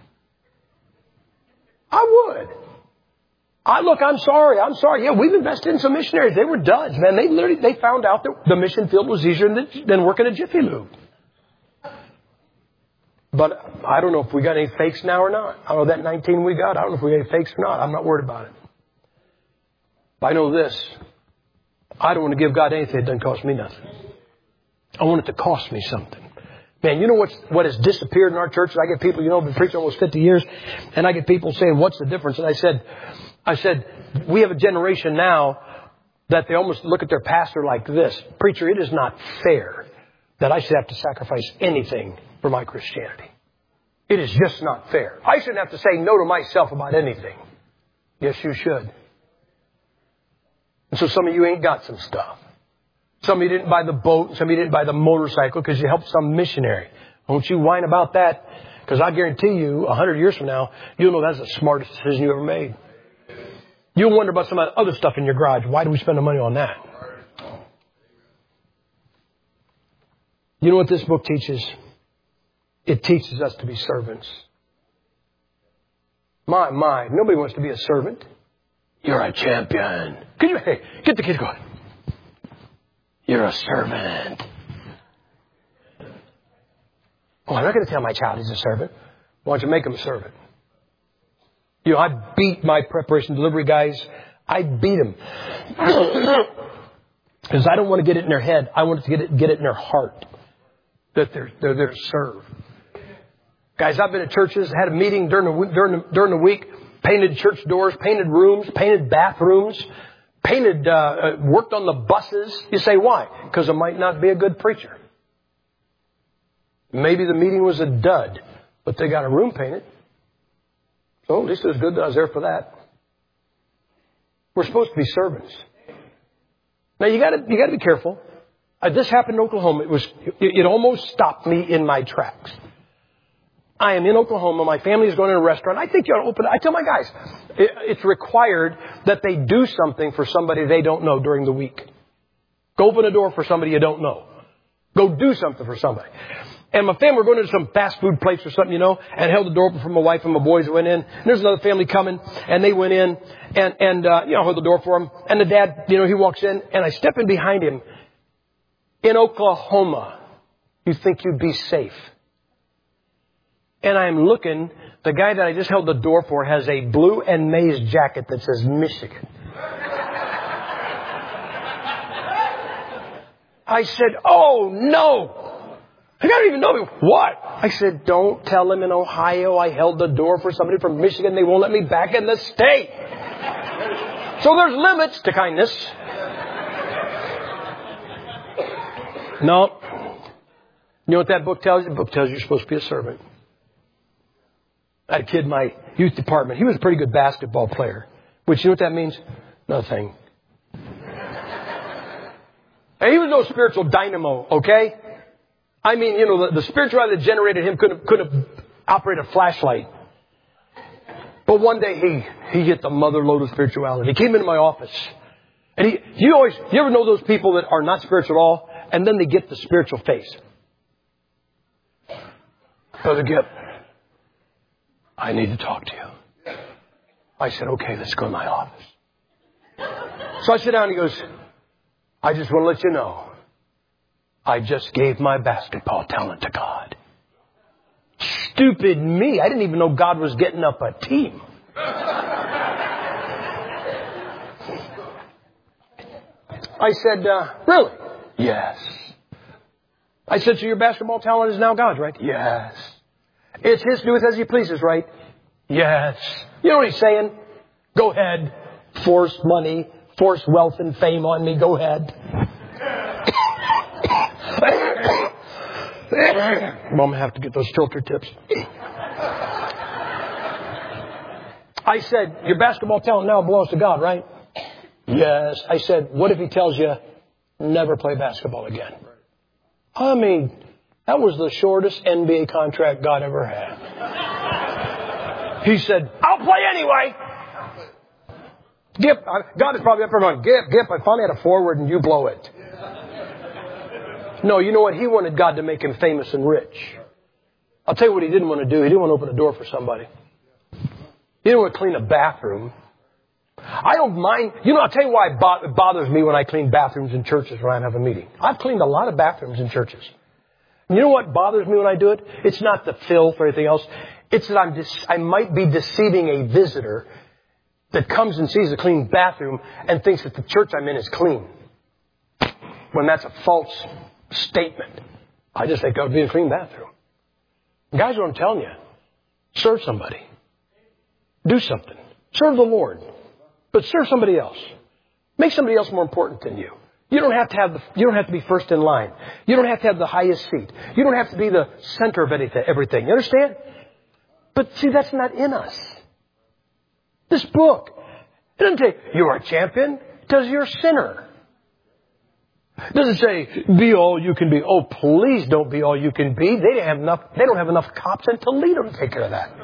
I would. I look, I'm sorry. I'm sorry. Yeah, we've invested in some missionaries. They were duds, man. They literally, they found out that the mission field was easier than, than working at Jiffy Lube. But I don't know if we got any fakes now or not. I don't know that nineteen we got. I don't know if we got any fakes or not. I'm not worried about it. But I know this. I don't want to give God anything that doesn't cost me nothing. I want it to cost me something. Man, you know what's, what has disappeared in our church? I get people, you know, I've been preaching almost fifty years, and I get people saying, what's the difference? And I said, I said, we have a generation now that they almost look at their pastor like this. Preacher, it is not fair that I should have to sacrifice anything for my Christianity. It is just not fair. I shouldn't have to say no to myself about anything. Yes, you should. And so some of you ain't got some stuff. Some of you didn't buy the boat. Some of you didn't buy the motorcycle because you helped some missionary. Don't you whine about that, because I guarantee you a hundred years from now, you'll know that's the smartest decision you ever made. You'll wonder about some of the other stuff in your garage. Why do we spend the money on that? You know what this book teaches? It teaches us to be servants. My, my, nobody wants to be a servant. You're a champion. Could you, hey, get the kids going. You're a servant. Oh, I'm not going to tell my child he's a servant. Why don't you make him a servant? You know, I beat my preparation delivery guys. I beat them. Because I don't want to get it in their head. I want to get it, get it in their heart. That they're, they're there to serve. Guys, I've been at churches, had a meeting during the, during the, during the week, painted church doors, painted rooms, painted bathrooms, painted, uh, worked on the buses. You say, why? Because I might not be a good preacher. Maybe the meeting was a dud, but they got a room painted. So at least it was good that I was there for that. We're supposed to be servants. Now you gotta, you gotta be careful. Uh, this happened in Oklahoma. It was, it, it almost stopped me in my tracks. I am in Oklahoma. My family is going to a restaurant. I think you ought to open it. I tell my guys, it, it's required that they do something for somebody they don't know during the week. Go open a door for somebody you don't know. Go do something for somebody. And my family were going to some fast food place or something, you know, and held the door open for my wife and my boys went in. And there's another family coming, and they went in, and, and uh, you know, hold the door for them. And the dad, you know, he walks in, and I step in behind him. In Oklahoma, you think you'd be safe. And I'm looking, the guy that I just held the door for has a blue and maize jacket that says Michigan. I said, oh, no. I don't even know what. I said, don't tell him in Ohio I held the door for somebody from Michigan. They won't let me back in the state. So there's limits to kindness. No. You know what that book tells you? The book tells you you're supposed to be a servant. I had a kid in my youth department. He was a pretty good basketball player. Which, you know what that means? Nothing. And he was no spiritual dynamo, okay? I mean, you know, the, the spirituality that generated him could have, could have operated a flashlight. But one day he, he hit the mother load of spirituality. He came into my office. And he, you always, you ever know those people that are not spiritual at all? And then they get the spiritual face. Brother Gipp, I need to talk to you. I said, okay, let's go to my office. So I sit down and he goes, I just want to let you know, I just gave my basketball talent to God. Stupid me. I didn't even know God was getting up a team. I said, uh, really? Yes. I said, so your basketball talent is now God's, right? Yes. It's His to do with as He pleases, right? Yes. You know what He's saying? Go ahead. Force money, force wealth and fame on me. Go ahead. Well, I'm going to have to get those filter tips. I said, your basketball talent now belongs to God, right? Yes. I said, what if He tells you never play basketball again? I mean, that was the shortest N B A contract God ever had. He said, I'll play anyway. Gipp, God is probably up there going, Gipp, Gipp, I finally had a forward and you blow it. No, you know what? He wanted God to make him famous and rich. I'll tell you what he didn't want to do. He didn't want to open a door for somebody. He didn't want to clean a bathroom. I don't mind. You know, I'll tell you why it bothers me when I clean bathrooms in churches when I have a meeting. I've cleaned a lot of bathrooms in churches. And you know what bothers me when I do it? It's not the filth or anything else. It's that I'm dis- I might be deceiving a visitor that comes and sees a clean bathroom and thinks that the church I'm in is clean. When that's a false statement. I just think that would be a clean bathroom. Guys, what I'm telling you, serve somebody. Do something. Serve the Lord. But serve somebody else. Make somebody else more important than you. You don't have to have the, you don't have to be first in line. You don't have to have the highest seat. You don't have to be the center of anything, everything. You understand? But see, that's not in us. This book, it doesn't say you're a champion. It says you're a sinner. It doesn't say be all you can be. Oh, please don't be all you can be. They don't have enough. They don't have enough cops in Toledo to take care of that.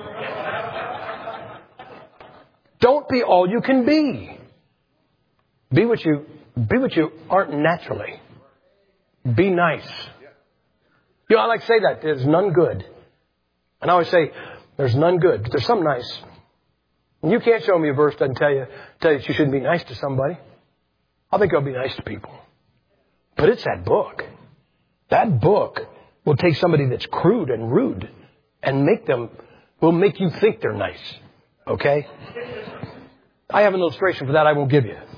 Don't be all you can be. Be what you be what you aren't naturally. Be nice. You know, I like to say that there's none good. And I always say there's none good, but there's some nice. And you can't show me a verse that doesn't tell you, tell you that you shouldn't be nice to somebody. I think I'll be nice to people. But it's that book. That book will take somebody that's crude and rude and make them, will make you think they're nice. Okay? I have an illustration for that I won't give you.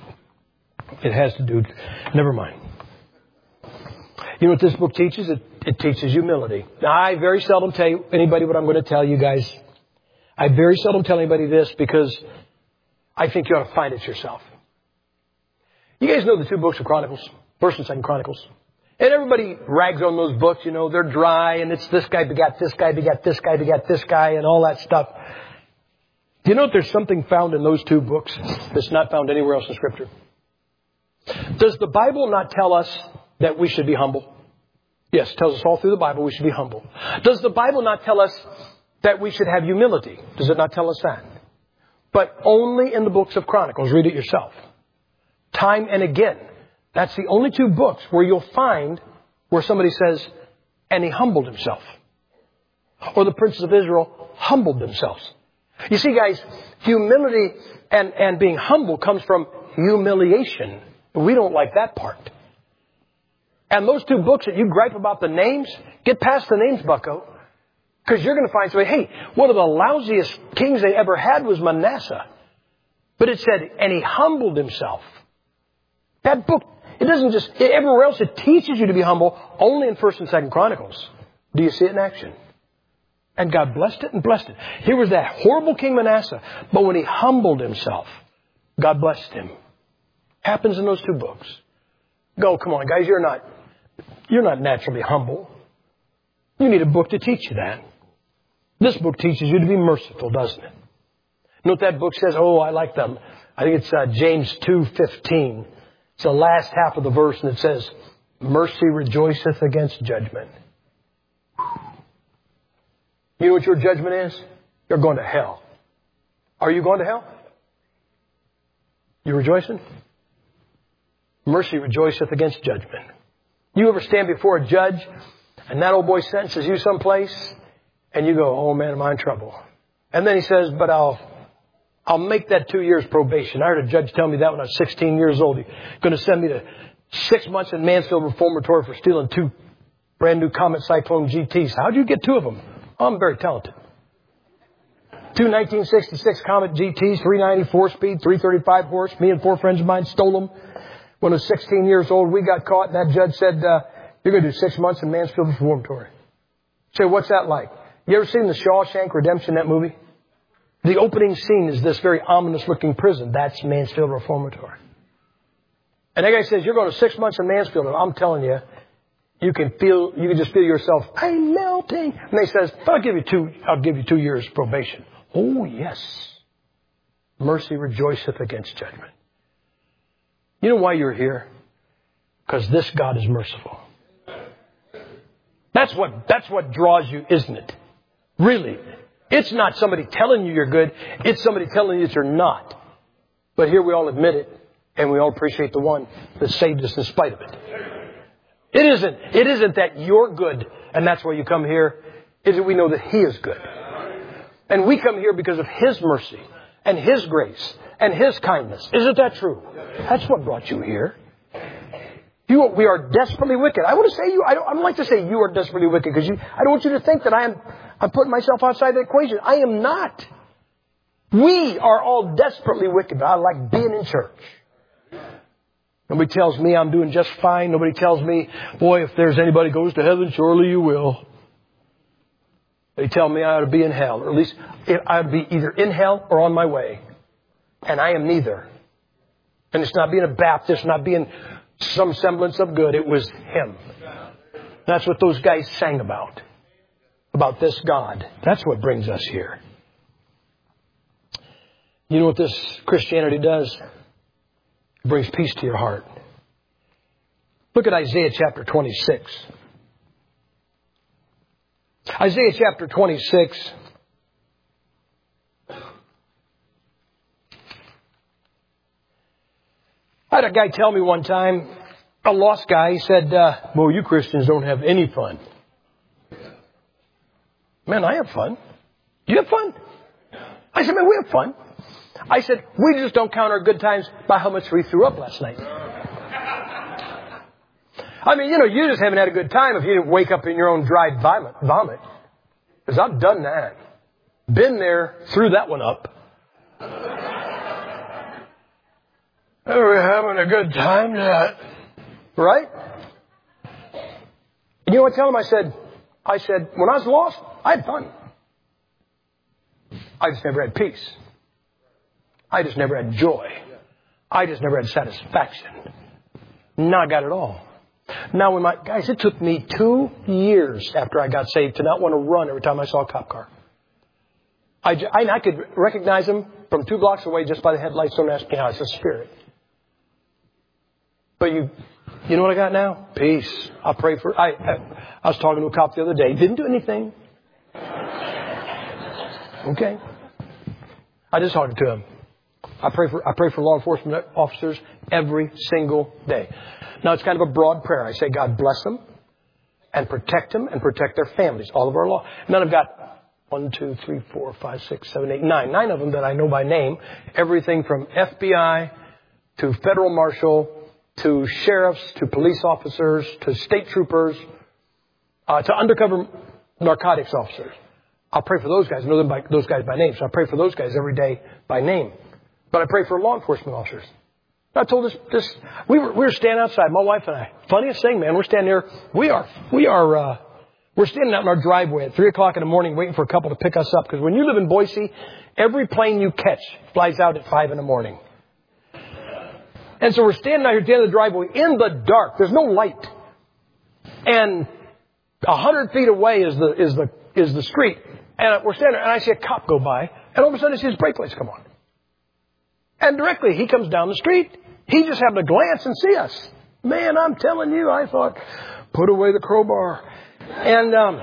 It has to do, never mind. You know what this book teaches? It, it teaches humility. Now, I very seldom tell you, anybody what I'm going to tell you guys. I very seldom tell anybody this because I think you ought to find it yourself. You guys know the two books of Chronicles, First and Second Chronicles. And everybody rags on those books, you know, they're dry and it's this guy begat this guy begat this guy begat this guy and all that stuff. Do you know that there's something found in those two books that's not found anywhere else in Scripture? Does the Bible not tell us that we should be humble? Yes, it tells us all through the Bible we should be humble. Does the Bible not tell us that we should have humility? Does it not tell us that? But only in the books of Chronicles. Read it yourself. Time and again. That's the only two books where you'll find where somebody says, and he humbled himself. Or the princes of Israel humbled themselves. You see, guys, humility and, and being humble comes from humiliation. We don't like that part. And those two books that you gripe about the names, get past the names, bucko. Because you're going to find somebody, hey, one of the lousiest kings they ever had was Manasseh. But it said, and he humbled himself. That book, it doesn't just, everywhere else it teaches you to be humble, only in First and Second Chronicles. Do you see it in action? And God blessed it and blessed it. Here was that horrible King Manasseh. But when he humbled himself, God blessed him. Happens in those two books. Go, come on, guys, you're not, you're not naturally humble. You need a book to teach you that. This book teaches you to be merciful, doesn't it? You know what that book says? Oh, I like them. I think it's uh, James two fifteen. It's the last half of the verse, and it says, mercy rejoiceth against judgment. You know what your judgment is? You're going to hell. Are you going to hell? You rejoicing? Mercy rejoiceth against judgment. You ever stand before a judge and that old boy sentences you someplace and you go, oh man, am I in trouble? And then he says, but I'll, I'll make that two years probation. I heard a judge tell me that when I was sixteen years old. He's going to send me to six months in Mansfield Reformatory for stealing two brand new Comet Cyclone G Ts. How'd you get two of them? Oh, I'm very talented. Two nineteen sixty-six Comet G Ts, three ninety four-speed, three thirty-five horse. Me and four friends of mine stole them. When I was sixteen years old, we got caught, and that judge said, uh, you're going to do six months in Mansfield Reformatory. Say, what's that like? You ever seen the Shawshank Redemption, that movie? The opening scene is this very ominous-looking prison. That's Mansfield Reformatory. And that guy says, you're going to six months in Mansfield, and I'm telling you, you can feel, you can just feel yourself, I'm melting. And they says, I'll give you two, I'll give you two years probation. Oh, yes. Mercy rejoiceth against judgment. You know why you're here? Because this God is merciful. That's what, that's what draws you, isn't it? Really. It's not somebody telling you you're good. It's somebody telling you that you're not. But here we all admit it, and we all appreciate the one that saved us in spite of it. It isn't, it isn't that you're good, and that's why you come here. It's that we know that He is good. And we come here because of His mercy, and His grace, and His kindness. Isn't that true? That's what brought you here. You, we are desperately wicked. I want to say you, I don't, I don't like to say you are desperately wicked because you, I don't want you to think that I am, I'm putting myself outside the equation. I am not. We are all desperately wicked. I like being in church. Nobody tells me I'm doing just fine. Nobody tells me, boy, if there's anybody goes to heaven, surely you will. They tell me I ought to be in hell, or at least I ought to be either in hell or on my way. And I am neither. And it's not being a Baptist, not being some semblance of good. It was Him. That's what those guys sang about. About this God. That's what brings us here. You know what this Christianity does? It brings peace to your heart. Look at Isaiah chapter twenty-six. Isaiah chapter twenty-six. I had a guy tell me one time, a lost guy, he said, uh, well, you Christians don't have any fun. Man, I have fun. Do you have fun? I said, man, we have fun. I said, we just don't count our good times by how much we threw up last night. I mean, you know, you just haven't had a good time if you didn't wake up in your own dried vomit. vomit. Because I've done that. Been there, threw that one up. We're having a good time tonight. Right? And you know what I tell him? I said, I said, when I was lost, I had fun. I just never had peace. I just never had joy. I just never had satisfaction. Now I got it all. Now when my, guys, it took me two years after I got saved to not want to run every time I saw a cop car. I, I, I could recognize them from two blocks away just by the headlights. Don't ask me how. It's a spirit. But you, you know what I got now? Peace. I pray for, I, I, I was talking to a cop the other day. Didn't do anything. Okay. I just talked to him. I pray for, I pray for law enforcement officers every single day. Now it's kind of a broad prayer. I say, God bless them and protect them and protect their families. All of our law. And then I've got one, two, three, four, five, six, seven, eight, nine. Nine of them that I know by name. Everything from F B I to federal marshal to sheriffs to police officers to state troopers uh, to undercover narcotics officers. I'll pray for those guys. I know them by, those guys by name. So I pray for those guys every day by name. But I pray for law enforcement officers. I told this, this, we were, we were standing outside, my wife and I. Funniest thing, man, we're standing there. We are, we are, uh, we're standing out in our driveway at three o'clock in the morning waiting for a couple to pick us up. Because when you live in Boise, every plane you catch flies out at five in the morning. And so we're standing out here at the end of the driveway in the dark. There's no light. And a hundred feet away is the, is the, is the street. And we're standing there and I see a cop go by. And all of a sudden I see his brake lights come on. And directly he comes down the street. He just happened to glance and see us. Man, I'm telling you, I thought, put away the crowbar. And um,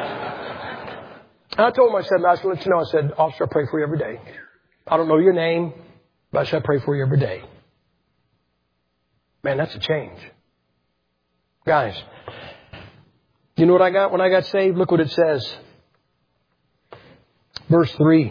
I told him, I said, I should let you know, I said, officer, I pray for you every day. I don't know your name, but I said, I pray for you every day. Man, that's a change. Guys, you know what I got when I got saved? Look what it says. Verse three.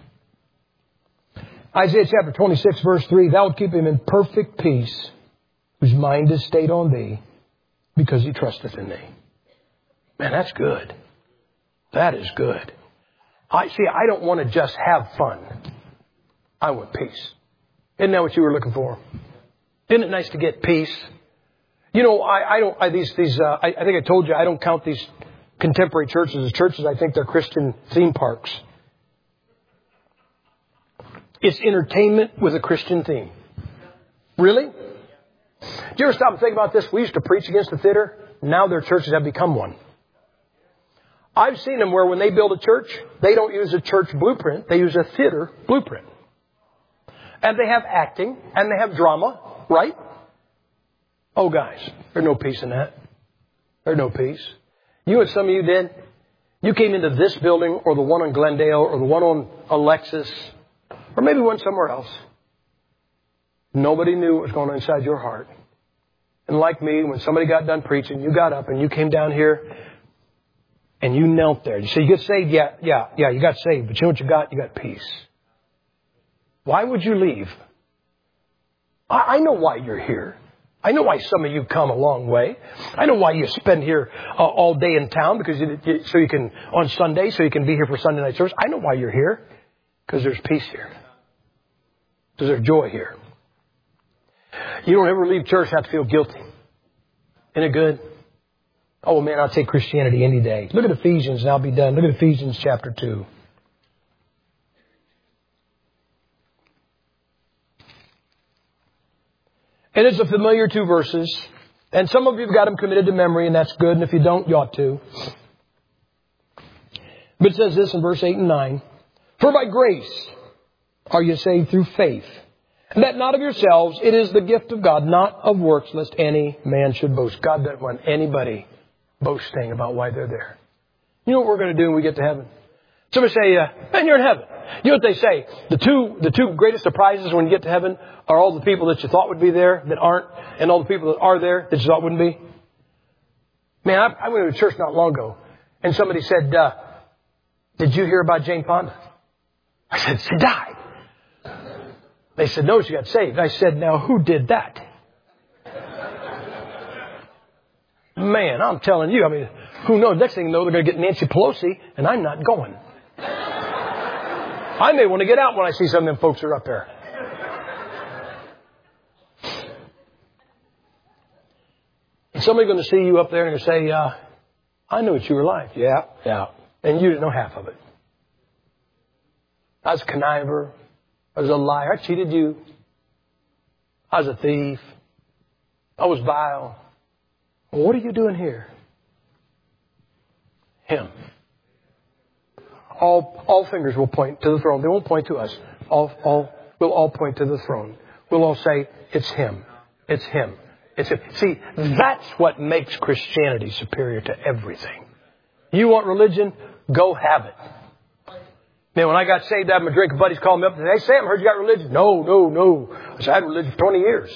Isaiah chapter twenty-six, verse three. Thou wilt keep him in perfect peace, whose mind is stayed on thee, because he trusteth in thee. Man, that's good. That is good. I see, I don't want to just have fun. I want peace. Isn't that what you were looking for? Isn't it nice to get peace? You know, I, I don't, I, these, these, uh, I, I think I told you, I don't count these contemporary churches as churches. I think they're Christian theme parks. It's entertainment with a Christian theme. Really? Do you ever stop and think about this? We used to preach against the theater. Now their churches have become one. I've seen them where when they build a church, they don't use a church blueprint. They use a theater blueprint. And they have acting and they have drama, right? Oh, guys, there's no peace in that. There's no peace. You know what some of you did? You came into this building or the one on Glendale or the one on Alexis or maybe one somewhere else. Nobody knew what was going on inside your heart. And like me, when somebody got done preaching, you got up and you came down here and you knelt there. You say, you get saved? Yeah, yeah, yeah, you got saved. But you know what you got? You got peace. Why would you leave? I, I know why you're here. I know why some of you come a long way. I know why you spend here uh, all day in town because you, you, so you can, on Sunday, so you can be here for Sunday night service. I know why you're here. Because there's peace here. Because there's joy here. You don't ever leave church and have to feel guilty. Isn't it good? Oh man, I'll take Christianity any day. Look at Ephesians and I'll be done. Look at Ephesians chapter two. And it's a familiar two verses. And some of you have got them committed to memory, and that's good. And if you don't, you ought to. But it says this in verse eight and nine. For by grace are you saved through faith. And that not of yourselves, it is the gift of God, not of works, lest any man should boast. God doesn't want anybody boasting about why they're there. You know what we're going to do when we get to heaven? Somebody say, uh, man, you're in heaven. You know what they say? The two, the two greatest surprises when you get to heaven are all the people that you thought would be there that aren't, and all the people that are there that you thought wouldn't be. Man, I, I went to a church not long ago, and somebody said, uh, did you hear about Jane Fonda? I said, she died. They said, no, she got saved. I said, now who did that? Man, I'm telling you, I mean, who knows? Next thing you know, they're going to get Nancy Pelosi, and I'm not going. I may want to get out when I see some of them folks are up there. And somebody's going to see you up there and say, uh, I knew what you were like. Yeah, yeah. And you didn't know half of it. I was a conniver. I was a liar. I cheated you. I was a thief. I was vile. Well, what are you doing here? Him. All, all fingers will point to the throne. They won't point to us. All, all, we'll all point to the throne. We'll all say, it's Him. It's Him. It's Him. See, that's what makes Christianity superior to everything. You want religion? Go have it. Man, when I got saved, I had my drink. Buddies called me up and said, hey, Sam, I heard you got religion. No, no, no. I said, I had religion for twenty years.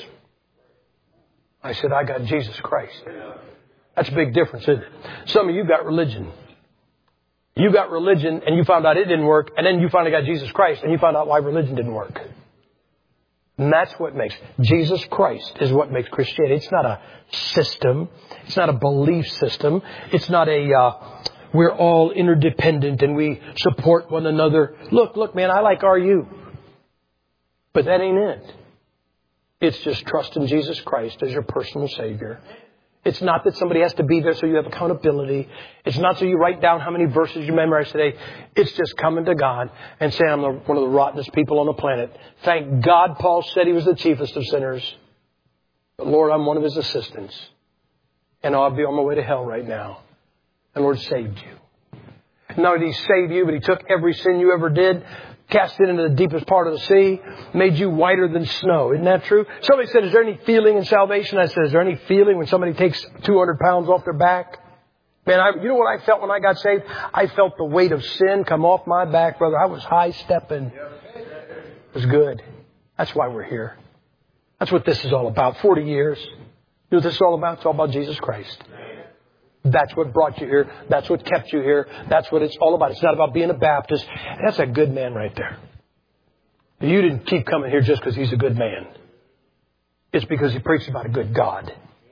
I said, I got Jesus Christ. That's a big difference, isn't it? Some of you got religion. You got religion and you found out it didn't work. And then you finally got Jesus Christ and you found out why religion didn't work. And that's what makes Jesus Christ is what makes Christianity. It's not a system. It's not a belief system. It's not a, uh, we're all interdependent and we support one another. Look, look, man, I like R U. But that ain't it. It's just trust in Jesus Christ as your personal Savior. It's not that somebody has to be there so you have accountability. It's not so you write down how many verses you memorize today. It's just coming to God and saying, I'm the, one of the rottenest people on the planet. Thank God Paul said he was the chiefest of sinners. But Lord, I'm one of His assistants. And I'll be on my way to hell right now. And Lord saved you. Not only did He save you, but He took every sin you ever did, cast it into the deepest part of the sea, made you whiter than snow. Isn't that true? Somebody said, is there any feeling in salvation? I said, is there any feeling when somebody takes two hundred pounds off their back? Man, I, you know what I felt when I got saved? I felt the weight of sin come off my back, brother. I was high stepping. It was good. That's why we're here. That's what this is all about. forty years. You know what this is all about? It's all about Jesus Christ. That's what brought you here. That's what kept you here. That's what it's all about. It's not about being a Baptist. That's a good man right there. You didn't keep coming here just because he's a good man. It's because he preached about a good God.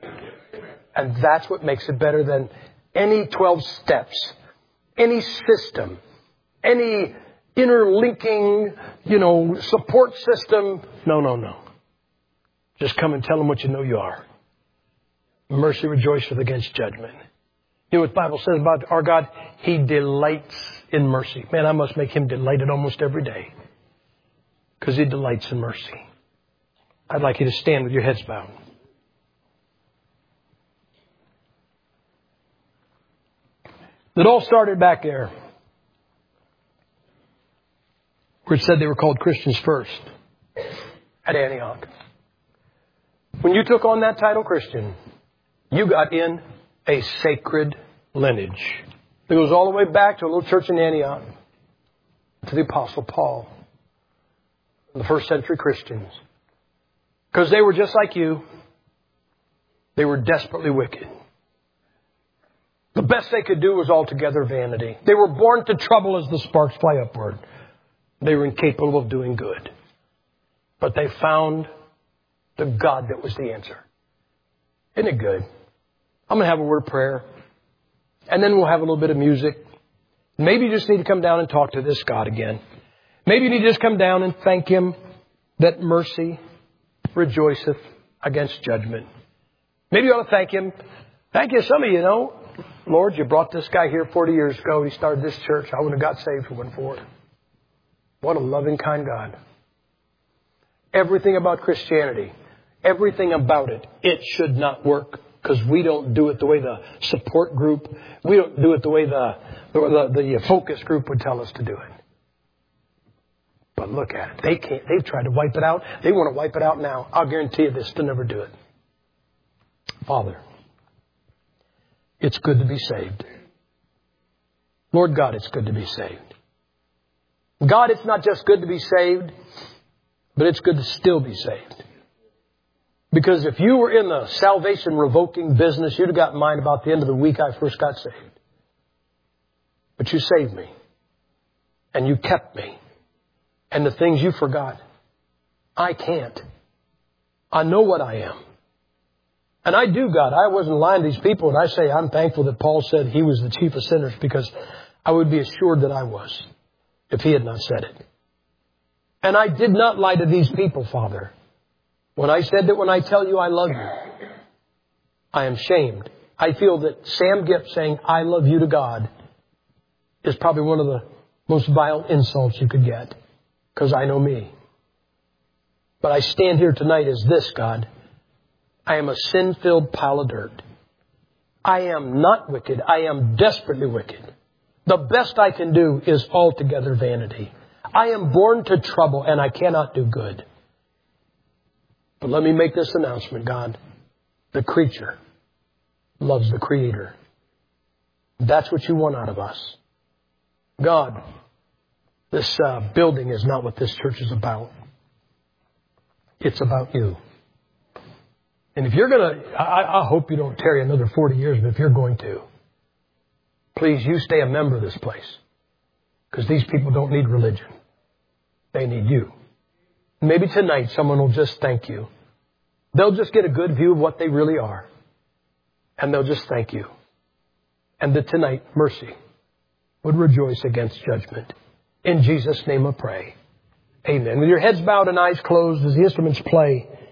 And that's what makes it better than any twelve steps, any system, any interlinking, you know, support system. No, no, no. Just come and tell them what you know you are. Mercy rejoiceth against judgment. You know what the Bible says about our God? He delights in mercy. Man, I must make Him delighted almost every day. Because He delights in mercy. I'd like you to stand with your heads bowed. It all started back there, where it said they were called Christians first, at Antioch. When you took on that title Christian, you got in a sacred lineage. It goes all the way back to a little church in Antioch, to the Apostle Paul, the first century Christians. Because they were just like you. They were desperately wicked. The best they could do was altogether vanity. They were born to trouble as the sparks fly upward. They were incapable of doing good. But they found the God that was the answer. Isn't it good? I'm going to have a word of prayer. And then we'll have a little bit of music. Maybe you just need to come down and talk to this God again. Maybe you need to just come down and thank Him that mercy rejoiceth against judgment. Maybe you ought to thank Him. Thank you. Some of you know, Lord, you brought this guy here forty years ago. He started this church. I wouldn't have got saved if it wasn't for it. What a loving, kind God. Everything about Christianity, everything about it, it should not work. Because we don't do it the way the support group, we don't do it the way the, the, the focus group would tell us to do it. But look at it. They can't, they've tried to wipe it out. They want to wipe it out now. I'll guarantee you this, they'll never do it. Father, it's good to be saved. Lord God, it's good to be saved. God, it's not just good to be saved, but it's good to still be saved. Because if you were in the salvation revoking business, you'd have gotten mine about the end of the week I first got saved. But you saved me. And you kept me. And the things you forgot. I can't. I know what I am. And I do, God. I wasn't lying to these people. And I say I'm thankful that Paul said he was the chief of sinners, because I would be assured that I was if he had not said it. And I did not lie to these people, Father, when I said that when I tell you I love you, I am shamed. I feel that Sam Gipp saying I love you to God is probably one of the most vile insults you could get, because I know me. But I stand here tonight as this, God. I am a sin-filled pile of dirt. I am not wicked. I am desperately wicked. The best I can do is altogether vanity. I am born to trouble and I cannot do good. But let me make this announcement, God. The creature loves the Creator. That's what you want out of us. God, this uh, building is not what this church is about. It's about you. And if you're going to, I, I hope you don't tarry another forty years, but if you're going to, please, you stay a member of this place. Because these people don't need religion. They need you. Maybe tonight someone will just thank you. They'll just get a good view of what they really are. And they'll just thank you. And that tonight, mercy would rejoice against judgment. In Jesus' name I pray. Amen. With your heads bowed and eyes closed as the instruments play,